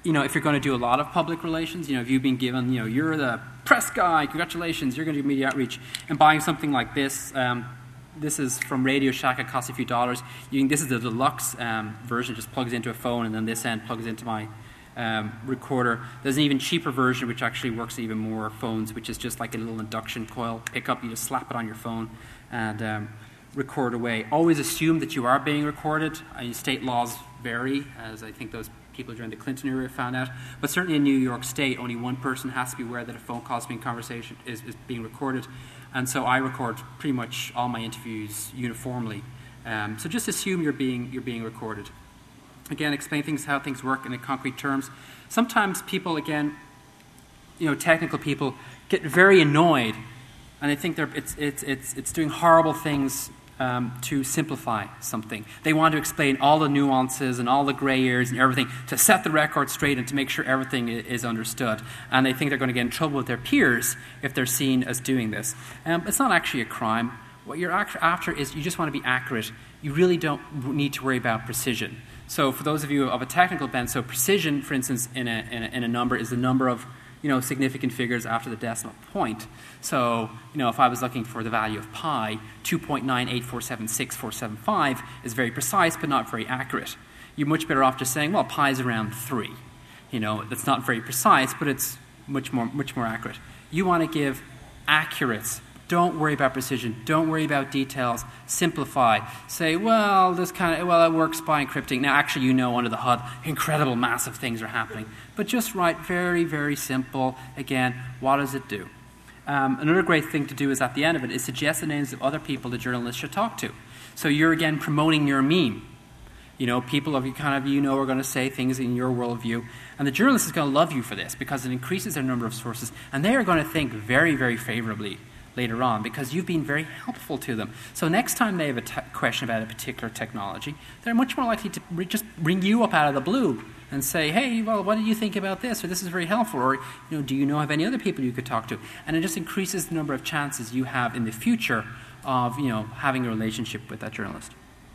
[SPEAKER 1] you know, if you're going to do a lot of public relations, you know, if you've been given, you know, you're the press guy, congratulations, you're going to do media outreach, and buying something like this, um, this is from Radio Shack, it costs a few dollars. You can, this is the deluxe um, version, it just plugs into a phone, and then this end plugs into my um, recorder. There's an even cheaper version, which actually works on even more phones, which is just like a little induction coil pickup. You just slap it on your phone and um, record away. Always assume that you are being recorded. Uh, state laws vary, as I think those people during the Clinton era found out. But certainly in New York State, only one person has to be aware that a phone call is being conversation is, is being recorded. And so I record pretty much all my interviews uniformly. Um, so just assume you're being you're being recorded. Again, explain things how things work in concrete terms. Sometimes people, again, you know, technical people get very annoyed, and they think they're it's it's it's it's doing horrible things Um, to simplify something. They want to explain all the nuances and all the gray areas and everything to set the record straight and to make sure everything is understood. And they think they're going to get in trouble with their peers if they're seen as doing this. Um, it's not actually a crime. What you're after is you just want to be accurate. You really don't need to worry about precision. So for those of you of a technical bent, so precision, for instance, in a, in a, in a number is the number of you know, significant figures after the decimal point. So, you know, if I was looking for the value of pi, two point nine eight four seven six four seven five is very precise but not very accurate. You're much better off just saying, well, pi is around three. You know, that's not very precise, but it's much more, much more accurate. You want to give accurate. Don't worry about precision. Don't worry about details. Simplify. Say, well, this kind of, well, it works by encrypting. Now, actually, you know under the hood, incredible, massive things are happening. But just write very, very simple. Again, what does it do? Um, another great thing to do is at the end of it is suggest the names of other people the journalist should talk to. So you're, again, promoting your meme. You know, people of you kind of, you know, are going to say things in your worldview. And the journalist is going to love you for this because it increases their number of sources. And they are going to think very, very favorably later on because you've been very helpful to them. So next time they have a te- question about a particular technology, they're much more likely to re- just ring you up out of the blue and say, hey, well, what did you think about this? Or this is very helpful. Or, you know, do you know of any other people you could talk to? And it just increases the number of chances you have in the future of, you know, having a relationship with that journalist.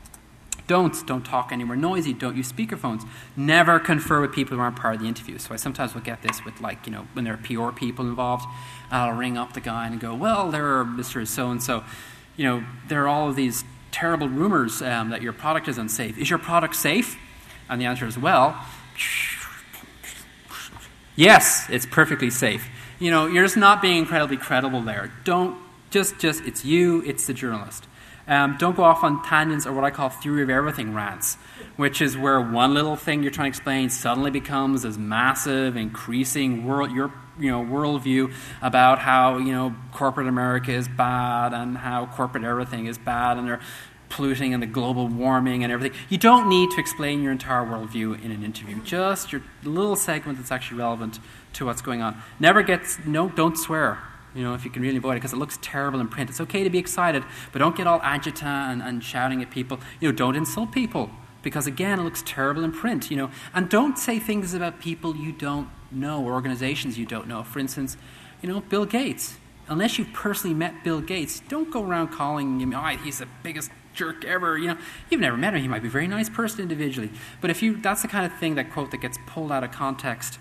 [SPEAKER 1] Don't. Don't talk anywhere noisy. Don't use speakerphones. Never confer with people who aren't part of the interview. So I sometimes will get this with, like, you know, when there are P R people involved, I'll ring up the guy and go, well, there are Mister So-and-so. You know, there are all of these terrible rumors um, that your product is unsafe. Is your product safe? And the answer is, well, yes, it's perfectly safe. You know, you're just not being incredibly credible there. Don't, just, just, it's you, it's the journalist. Um, don't go off on tangents or what I call theory of everything rants, which is where one little thing you're trying to explain suddenly becomes this massive, increasing world, your you know worldview about how you know corporate America is bad and how corporate everything is bad and they're polluting and the global warming and everything. You don't need to explain your entire worldview in an interview. Just your little segment that's actually relevant to what's going on. Never gets no. Don't swear. You know, if you can really avoid it, because it looks terrible in print. It's okay to be excited, but don't get all agita and, and shouting at people. You know, don't insult people, because again, it looks terrible in print. You know, and don't say things about people you don't know or organizations you don't know. For instance, you know, Bill Gates. Unless you've personally met Bill Gates, don't go around calling him, oh, he's the biggest jerk ever. You know, you've never met him. He might be a very nice person individually, but if you, that's the kind of thing, that quote that gets pulled out of context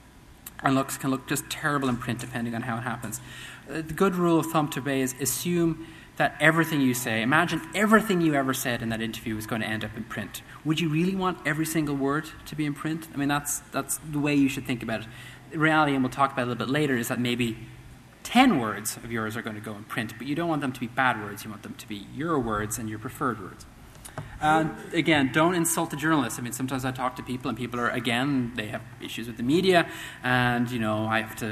[SPEAKER 1] and looks can look just terrible in print depending on how it happens. Uh, the good rule of thumb to obey is assume that everything you say, imagine everything you ever said in that interview is going to end up in print. Would you really want every single word to be in print? I mean, that's that's the way you should think about it. The reality, and we'll talk about it a little bit later, is that maybe ten words of yours are going to go in print, but you don't want them to be bad words. You want them to be your words and your preferred words. And uh, again, don't insult the journalists. I mean, sometimes I talk to people, and people are, again, they have issues with the media, and, you know, I have to,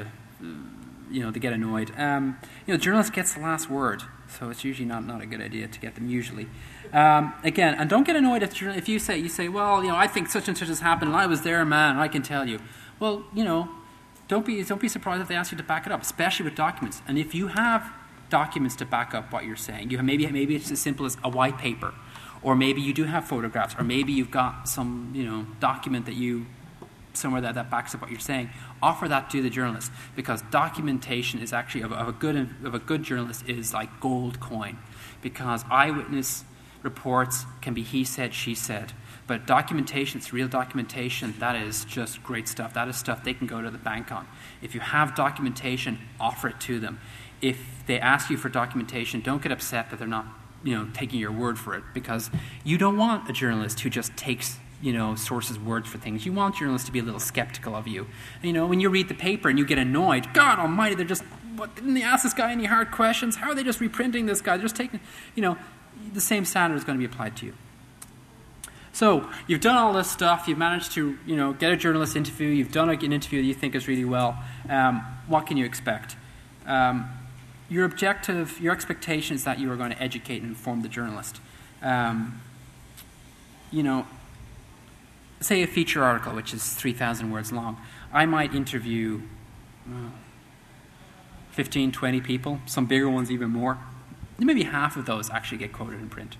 [SPEAKER 1] you know, they get annoyed. Um, you know, the journalist gets the last word, so it's usually not, not a good idea to get them usually. Um, again, and don't get annoyed if, if you say, you say, well, you know, I think such and such has happened, and I was there, man, and I can tell you. Well, you know, don't be, don't be surprised if they ask you to back it up, especially with documents. And if you have documents to back up what you're saying, you have, maybe, maybe it's as simple as a white paper, or maybe you do have photographs, or maybe you've got some, you know, document that you, somewhere that, that backs up what you're saying. Offer that to the journalist, because documentation is actually, of, of, a good, of a good journalist, is like gold coin. Because eyewitness reports can be he said, she said. But documentation, it's real documentation, that is just great stuff. That is stuff they can go to the bank on. If you have documentation, offer it to them. If they ask you for documentation, don't get upset that they're not, you know, taking your word for it, because you don't want a journalist who just takes, you know, sources' words for things. You want journalists to be a little skeptical of you. You know, when you read the paper and you get annoyed, God almighty, they're just, what, didn't they ask this guy any hard questions? How are they just reprinting this guy? They're just taking, you know, the same standard is going to be applied to you. So you've done all this stuff. You've managed to, you know, get a journalist interview. You've done an interview that you think is really well. Um, what can you expect? Um, your objective, your expectation is that you are going to educate and inform the journalist. Um, you know, say a feature article, which is three thousand words long. I might interview uh, fifteen, twenty people, some bigger ones even more. Maybe half of those actually get quoted in print.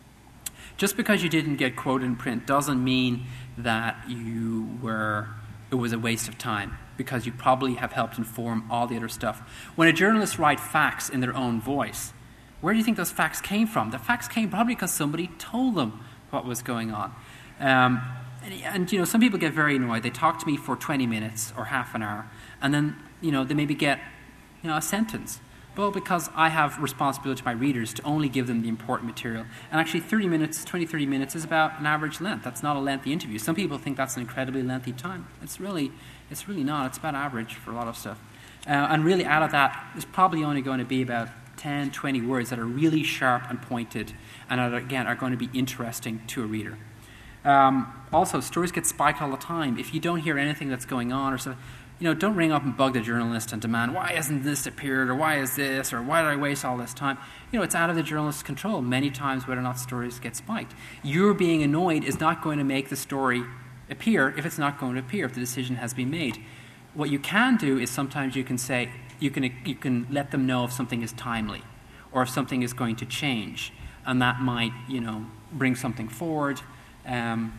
[SPEAKER 1] Just because you didn't get quoted in print doesn't mean that you were, it was a waste of time, because you probably have helped inform all the other stuff. When a journalist writes facts in their own voice, where do you think those facts came from? The facts came probably because somebody told them what was going on. Um, and, and, you know, some people get very annoyed. They talk to me for twenty minutes or half an hour, and then, you know, they maybe get, you know, a sentence. Well, because I have responsibility to my readers to only give them the important material. And actually thirty minutes, twenty, thirty minutes is about an average length. That's not a lengthy interview. Some people think that's an incredibly lengthy time. It's really, it's really not. It's about average for a lot of stuff. Uh, and really out of that, there's probably only going to be about ten, twenty words that are really sharp and pointed and are, again, are going to be interesting to a reader. Um, also, stories get spiked all the time. If you don't hear anything that's going on or something, you know, don't ring up and bug the journalist and demand, why hasn't this appeared, or why is this, or why did I waste all this time? You know, it's out of the journalist's control many times whether or not stories get spiked. Your being annoyed is not going to make the story appear if it's not going to appear, if the decision has been made. What you can do is sometimes you can say, you can, you can let them know if something is timely, or if something is going to change, and that might, you know, bring something forward. Um,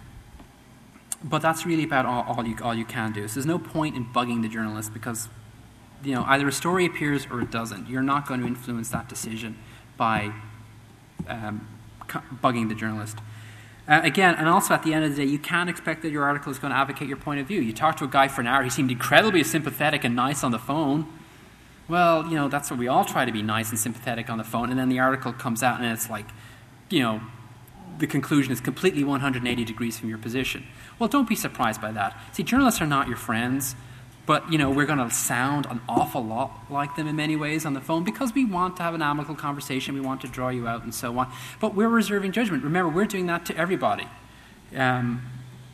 [SPEAKER 1] But that's really about all, all you all you can do. So there's no point in bugging the journalist, because, you know, either a story appears or it doesn't. You're not going to influence that decision by um, bugging the journalist. Uh, again, and also at the end of the day, you can't expect that your article is going to advocate your point of view. You talk to a guy for an hour, he seemed incredibly sympathetic and nice on the phone. Well, you know, that's what we all try to be, nice and sympathetic on the phone, and then the article comes out and it's like, you know, the conclusion is completely one hundred eighty degrees from your position. Well, don't be surprised by that. See, journalists are not your friends, but, you know, we're going to sound an awful lot like them in many ways on the phone, because we want to have an amicable conversation, we want to draw you out and so on. But we're reserving judgment. Remember, we're doing that to everybody. Um,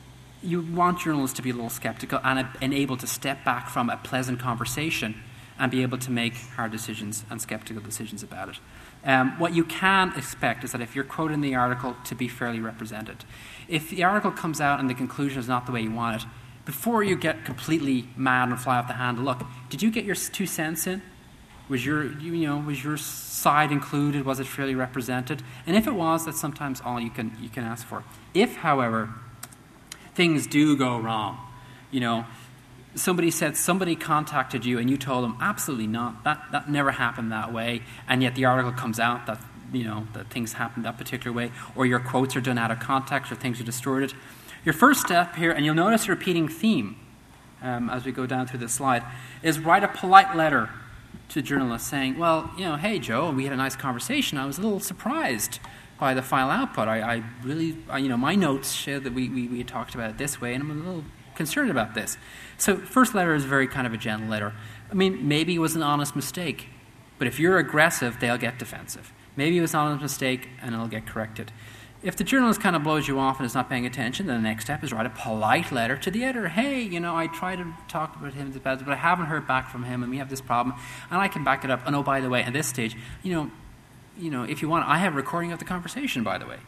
[SPEAKER 1] you want journalists to be a little skeptical and, and able to step back from a pleasant conversation and be able to make hard decisions and skeptical decisions about it. Um, what you can expect is that if you're quoting the article, to be fairly represented. If the article comes out and the conclusion is not the way you want it, before you get completely mad and fly off the handle, look, did you get your two cents in? Was your, you, you know, was your side included? Was it fairly represented? And if it was, that's sometimes all you can you can ask for. If, however, things do go wrong, you know, somebody said somebody contacted you and you told them absolutely not, that that never happened that way, and yet the article comes out that, you know, that things happened that particular way, or your quotes are done out of context, or things are distorted. Your first step here, and you'll notice a repeating theme um, as we go down through this slide, is write a polite letter to journalists saying, well, you know, hey Joe, we had a nice conversation. I was a little surprised by the final output. I, I really, I, you know, my notes showed that we, we we talked about it this way, and I'm a little concerned about this. So first letter is very kind of a gentle letter. I mean, maybe it was an honest mistake, but if you're aggressive, they'll get defensive. Maybe it was an honest mistake and it'll get corrected. If the journalist kind of blows you off and is not paying attention, then the next step is write a polite letter to the editor. Hey, you know, I tried to talk about him, but I haven't heard back from him, and we have this problem, and I can back it up. And oh, by the way, at this stage, you know, you know, if you want, I have a recording of the conversation, by the way.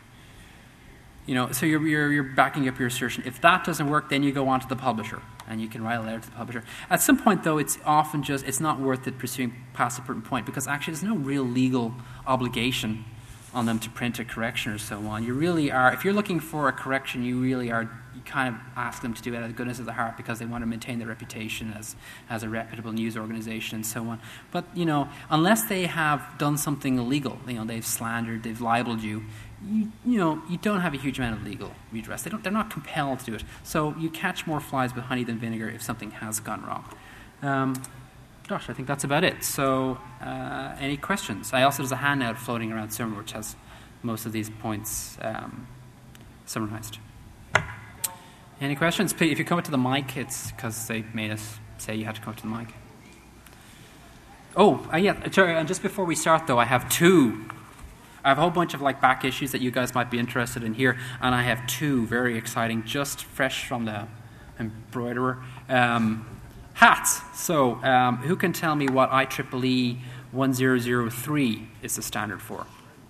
[SPEAKER 1] You know, so you're, you're, you're backing up your assertion. If that doesn't work, then you go on to the publisher, and you can write a letter to the publisher. At some point, though, it's often just, it's not worth it pursuing past a certain point, because actually there's no real legal obligation on them to print a correction or so on. You really are, if you're looking for a correction, you really are, you kind of ask them to do it out of the goodness of the heart because they want to maintain their reputation as, as a reputable news organization and so on. But, you know, unless they have done something illegal, you know, they've slandered, they've libeled you, you, you know, you don't have a huge amount of legal redress. They don't, they're not compelled to do it. So you catch more flies with honey than vinegar if something has gone wrong. Um, gosh, I think that's about it. So uh, any questions? I also, there's a handout floating around somewhere which has most of these points um, summarized. Any questions? Please, if you come up to the mic, it's because they made us say you had to come up to the mic. Oh, uh, yeah, sorry, and just before we start, though, I have two. I have a whole bunch of like back issues that you guys might be interested in here, and I have two very exciting, just fresh from the embroiderer, um, hats. So um, who can tell me what I triple E one zero zero three is the standard for?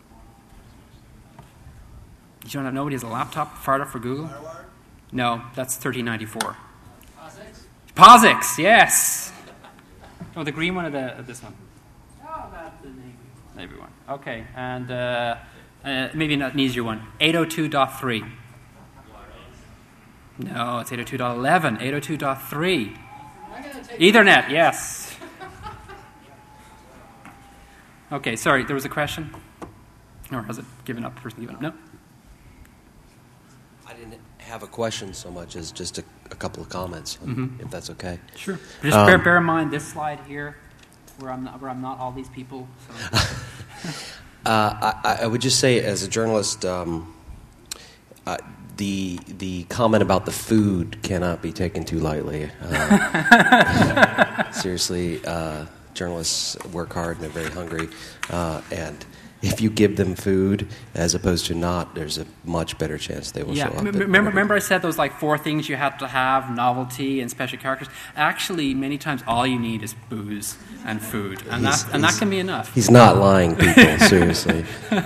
[SPEAKER 1] You don't know? Nobody has a laptop fired up for Google? No, that's thirteen ninety-four. POSIX? POSIX, yes. Oh, the green one or the uh, this one? Oh, that's the navy. Navy one. Okay, and uh, uh, maybe not an easier one. eight oh two dot three. No, it's eight oh two dot eleven. eight oh two dot three. Ethernet, yes. Okay, sorry, there was a question? Or has it given up? Person given up? No?
[SPEAKER 2] I didn't have a question so much as just a, a couple of comments,
[SPEAKER 1] Mm-hmm.
[SPEAKER 2] if that's okay.
[SPEAKER 1] Sure. Just
[SPEAKER 2] Um,
[SPEAKER 1] bear, bear in mind this slide here, where I'm not, where I'm not all these people. So.
[SPEAKER 2] Uh, I, I would just say, as a journalist, um, uh, the the comment about the food cannot be taken too lightly. Uh, seriously, uh, journalists work hard and they're very hungry, uh, and if you give them food as opposed to not, there's a much better chance they will
[SPEAKER 1] yeah.
[SPEAKER 2] show up.
[SPEAKER 1] M- remember, remember I said those like four things you have to have: novelty and special characters. Actually, many times all you need is booze and food, and
[SPEAKER 2] He's-
[SPEAKER 1] that and that can be enough.
[SPEAKER 2] He's not lying, people. Seriously.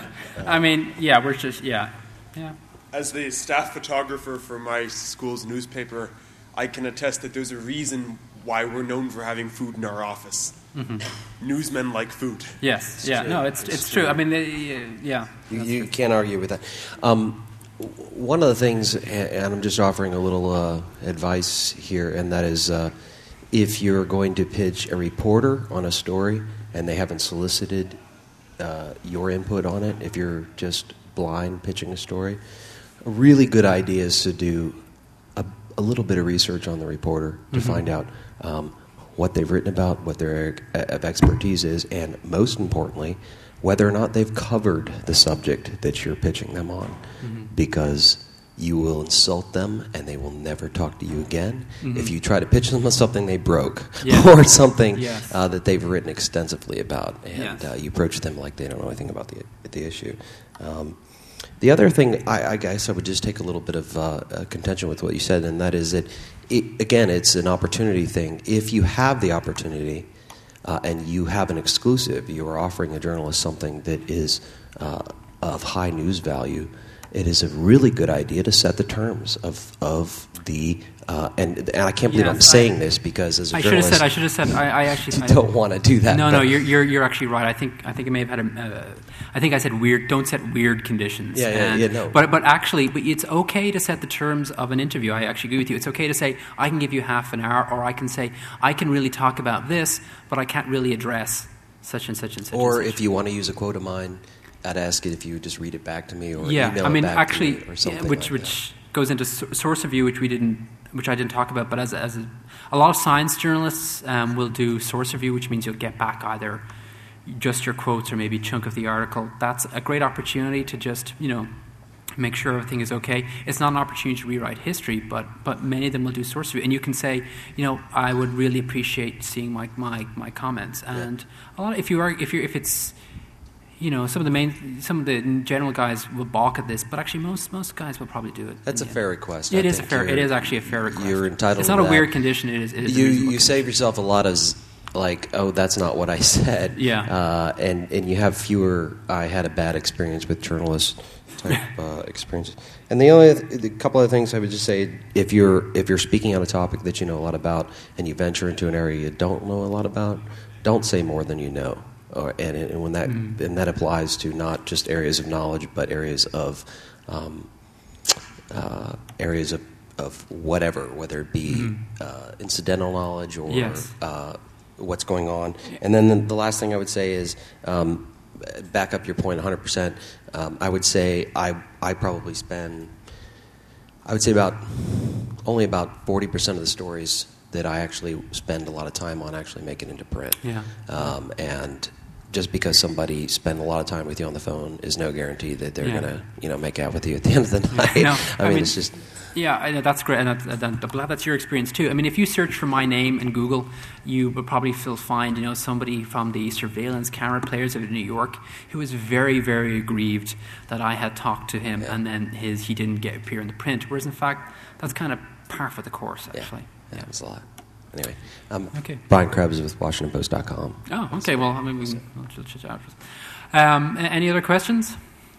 [SPEAKER 1] I mean, yeah, we're just yeah, yeah.
[SPEAKER 3] As the staff photographer for my school's newspaper, I can attest that there's a reason why we're known for having food in our office.
[SPEAKER 1] Mm-hmm.
[SPEAKER 3] Newsmen like food.
[SPEAKER 1] Yes,
[SPEAKER 2] It's
[SPEAKER 1] yeah,
[SPEAKER 2] true.
[SPEAKER 1] no, it's it's,
[SPEAKER 2] It's
[SPEAKER 1] true.
[SPEAKER 2] true.
[SPEAKER 1] I mean, they, yeah.
[SPEAKER 2] You, you can't argue with that. Um, w- one of the things, and I'm just offering a little uh, advice here, and that is uh, if you're going to pitch a reporter on a story and they haven't solicited uh, your input on it, if you're just blind pitching a story, a really good idea is to do a, a little bit of research on the reporter to
[SPEAKER 1] Mm-hmm.
[SPEAKER 2] find out um, what they've written about, what their uh, of expertise is, and most importantly, whether or not they've covered the subject that you're pitching them on.
[SPEAKER 1] Mm-hmm.
[SPEAKER 2] Because you will insult them and they will never talk to you again
[SPEAKER 1] Mm-hmm.
[SPEAKER 2] if you try to pitch them on something they broke
[SPEAKER 1] Yeah.
[SPEAKER 2] or something
[SPEAKER 1] Yes.
[SPEAKER 2] uh, that they've written extensively about, and
[SPEAKER 1] Yes.
[SPEAKER 2] uh, you approach them like they don't know anything about the, the issue. Um, the other thing, I, I guess I would just take a little bit of uh, uh, contention with what you said, and that is that, it, again, it's an opportunity thing. If you have the opportunity uh, and you have an exclusive, you are offering a journalist something that is uh, of high news value, it is a really good idea to set the terms of of the uh, and and I can't believe
[SPEAKER 1] Yes,
[SPEAKER 2] I'm saying
[SPEAKER 1] I-
[SPEAKER 2] this because as a
[SPEAKER 1] I should have
[SPEAKER 2] journalist,
[SPEAKER 1] said. I should have said. I, I actually
[SPEAKER 2] you
[SPEAKER 1] I,
[SPEAKER 2] don't want to do that.
[SPEAKER 1] No,
[SPEAKER 2] but
[SPEAKER 1] no, you're, you're you're actually right. I think I think I may have had a. Uh, I think I said weird. Don't set weird conditions.
[SPEAKER 2] Yeah, yeah,
[SPEAKER 1] and,
[SPEAKER 2] yeah, no.
[SPEAKER 1] But but actually, but it's okay to set the terms of an interview. I actually agree with you. It's okay to say I can give you half an hour, or I can say I can really talk about this, but I can't really address such and such and such.
[SPEAKER 2] Or
[SPEAKER 1] and such.
[SPEAKER 2] if you want to use a quote of mine, I'd ask it if you would just read it back to me or
[SPEAKER 1] yeah,
[SPEAKER 2] email
[SPEAKER 1] I mean
[SPEAKER 2] it back
[SPEAKER 1] actually,
[SPEAKER 2] to me or
[SPEAKER 1] yeah,
[SPEAKER 2] something
[SPEAKER 1] which
[SPEAKER 2] like
[SPEAKER 1] which goes into so- source review, which we didn't, which I didn't talk about. But as a, as a, a lot of science journalists um, will do source review, which means you'll get back either just your quotes or maybe a chunk of the article. That's a great opportunity to just you know make sure everything is okay. It's not an opportunity to rewrite history, but but many of them will do source review, and you can say, you know, I would really appreciate seeing my my, my comments. And a lot of, if you are if you if it's you know, some of the main, some of the general guys will balk at this, but actually most most guys will probably do it.
[SPEAKER 2] That's a
[SPEAKER 1] Yeah.
[SPEAKER 2] fair request.
[SPEAKER 1] It
[SPEAKER 2] I
[SPEAKER 1] is a
[SPEAKER 2] think
[SPEAKER 1] fair. It
[SPEAKER 2] you're-
[SPEAKER 1] is actually a fair request.
[SPEAKER 2] You're entitled
[SPEAKER 1] It's
[SPEAKER 2] to
[SPEAKER 1] not a
[SPEAKER 2] that.
[SPEAKER 1] weird condition. It is. It is a
[SPEAKER 2] You
[SPEAKER 1] reasonable
[SPEAKER 2] you save yourself a lot of z- like, oh, that's not what I said.
[SPEAKER 1] Yeah.
[SPEAKER 2] Uh, and and you have fewer. I had a bad experience with journalist type uh, experiences. And the only th- the couple of things I would just say, if you're if you're speaking on a topic that you know a lot about, and you venture into an area you don't know a lot about, don't say more than you know. or, and, and when that mm. and that applies to not just areas of knowledge, but areas of um, uh, areas of, of whatever, whether it be mm. uh, incidental knowledge or
[SPEAKER 1] yes.
[SPEAKER 2] uh, what's going on. And then the, the last thing I would say is, um, back up your point one hundred percent. Um, I would say I I probably spend, I would say about only about forty percent of the stories that I actually spend a lot of time on actually make it into print.
[SPEAKER 1] Yeah.
[SPEAKER 2] Um, and just because somebody spent a lot of time with you on the phone is no guarantee that they're
[SPEAKER 1] yeah.
[SPEAKER 2] going to, you know, make out with you at the end of the night.
[SPEAKER 1] No,
[SPEAKER 2] I,
[SPEAKER 1] I
[SPEAKER 2] mean,
[SPEAKER 1] mean, it's
[SPEAKER 2] just...
[SPEAKER 1] Yeah, I know, that's great, and that, that, I'm glad that's your experience too. I mean, if you search for my name in Google, you will probably still find, you know, somebody from the surveillance camera players of New York who was very, very aggrieved that I had talked to him, yeah. and then his he didn't get appear in the print. Whereas in fact, that's kind of par for the course, actually.
[SPEAKER 2] Yeah, yeah, it's a lot. Anyway, um,
[SPEAKER 1] okay.
[SPEAKER 2] Brian Krebs with Washington Post dot com.
[SPEAKER 1] Oh, okay. Well, I mean, we can we'll chit chat. Um, any other questions?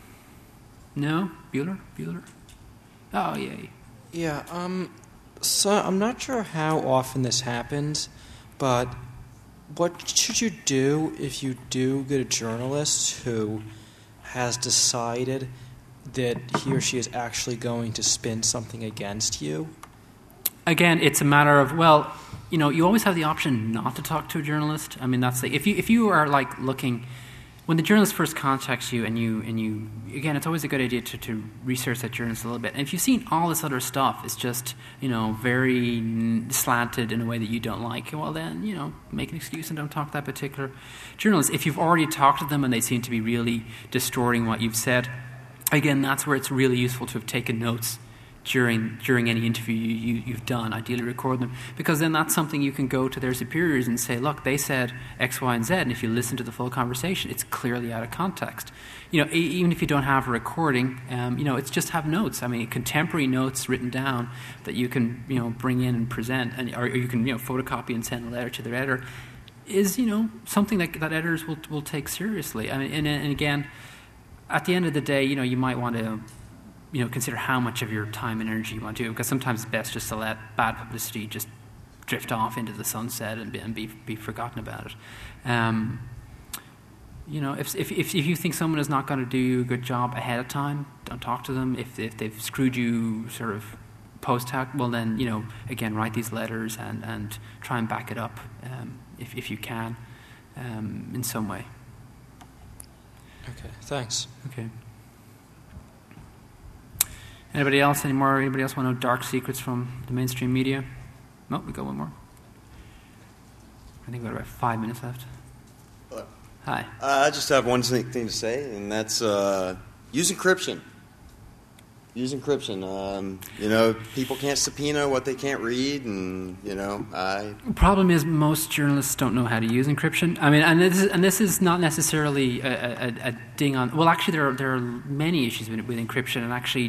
[SPEAKER 1] No, Bueller, Bueller. Oh, yeah.
[SPEAKER 4] Yeah. Um. So I'm not sure how often this happens, but what should you do if you do get a journalist who has decided that he or she is actually going to spin something against you?
[SPEAKER 1] Again, it's a matter of, well, you know, you always have the option not to talk to a journalist. I mean, that's the, if you if you are like looking, when the journalist first contacts you and you and you again, it's always a good idea to, to research that journalist a little bit. And if you've seen all this other stuff, it's just, you know, very slanted in a way that you don't like. Well, then, you know, make an excuse and don't talk to that particular journalist. If you've already talked to them and they seem to be really distorting what you've said, again, that's where it's really useful to have taken notes during during any interview you, you, you've done, ideally record them, because then that's something you can go to their superiors and say, look, they said X, Y, and Z, and if you listen to the full conversation, it's clearly out of context. You know, e- even if you don't have a recording, um, you know, it's just have notes. I mean, contemporary notes written down that you can, you know, bring in and present, and or, or you can, you know, photocopy and send a letter to their editor, is, you know, something that, that editors will will take seriously. I mean, and, and again, at the end of the day, you know, you might want to, you know, consider how much of your time and energy you want to do, because sometimes it's best just to let bad publicity just drift off into the sunset and be, and be, be forgotten about it. Um, you know, if, if if if you think someone is not going to do a good job ahead of time, don't talk to them. If if they've screwed you sort of post-hoc, well then, you know, again, write these letters and, and try and back it up um, if if you can um, in some way.
[SPEAKER 4] Okay, thanks.
[SPEAKER 1] Okay. Anybody else? Any more? Anybody else want to know dark secrets from the mainstream media? No, we got one more. I think we've got about five minutes left.
[SPEAKER 5] Hello.
[SPEAKER 1] Hi.
[SPEAKER 5] Uh, I just have one thing to say, and that's uh, use encryption. Use encryption. Um, you know, people can't subpoena what they can't read, and you know, I.
[SPEAKER 1] The problem is most journalists don't know how to use encryption. I mean, and this is, and this is not necessarily a, a, a ding on. Well, actually, there are there are many issues with, with encryption, and actually.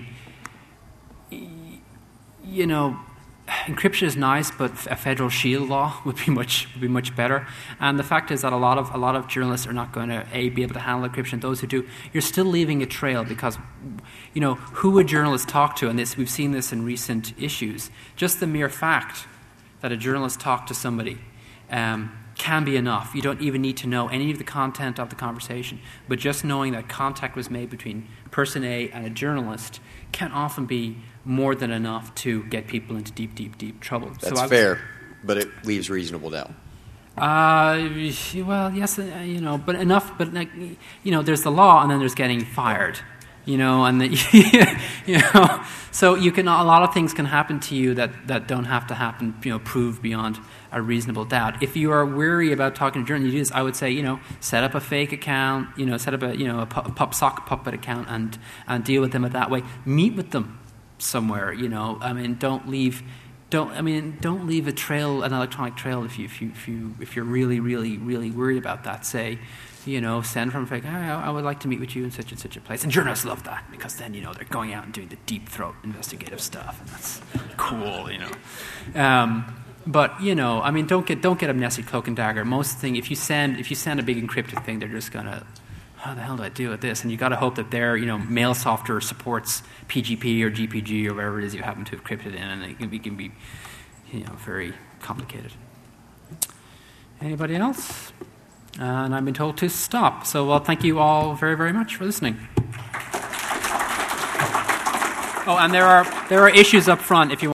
[SPEAKER 1] You know, encryption is nice, but a federal shield law would be much would be much better. And the fact is that a lot of a lot of journalists are not going to a be able to handle encryption. Those who do, you're still leaving a trail, because, you know, who would journalists talk to? And this we've seen this in recent issues. Just the mere fact that a journalist talked to somebody um, can be enough. You don't even need to know any of the content of the conversation, but just knowing that contact was made between person A and a journalist can often be more than enough to get people into deep, deep, deep trouble.
[SPEAKER 5] That's
[SPEAKER 1] so
[SPEAKER 5] fair, but it leaves reasonable doubt.
[SPEAKER 1] Uh, well, yes, uh, you know, but enough. But like, you know, there's the law, and then there's getting fired. You know, and the, you know, so you can a lot of things can happen to you that, that don't have to happen. You know, proved beyond a reasonable doubt. If you are weary about talking to journalists, I would say, you know, set up a fake account. You know, set up a you know a, pu- a pup sock puppet account and and deal with them in that way. Meet with them somewhere. You know, I mean, don't leave. Don't I mean? Don't leave a trail, an electronic trail. If you if you if you if you're really really really worried about that, say. You know, send from fake, oh, I would like to meet with you in such and such a place. And journalists love that, because then, you know, they're going out and doing the deep throat investigative stuff, and that's cool, you know. Um, but, you know, I mean, don't get don't get amnestic cloak and dagger. Most thing, if you send if you send a big encrypted thing, they're just gonna, how the hell do I do with this? And you got to hope that their, you know, mail software supports P G P or G P G or whatever it is you happen to have encrypted in, and it can be, can be you know, very complicated. Anybody else? and I've been told to stop. So, well, thank you all very, very much for listening. Oh, and there are there are issues up front if you want.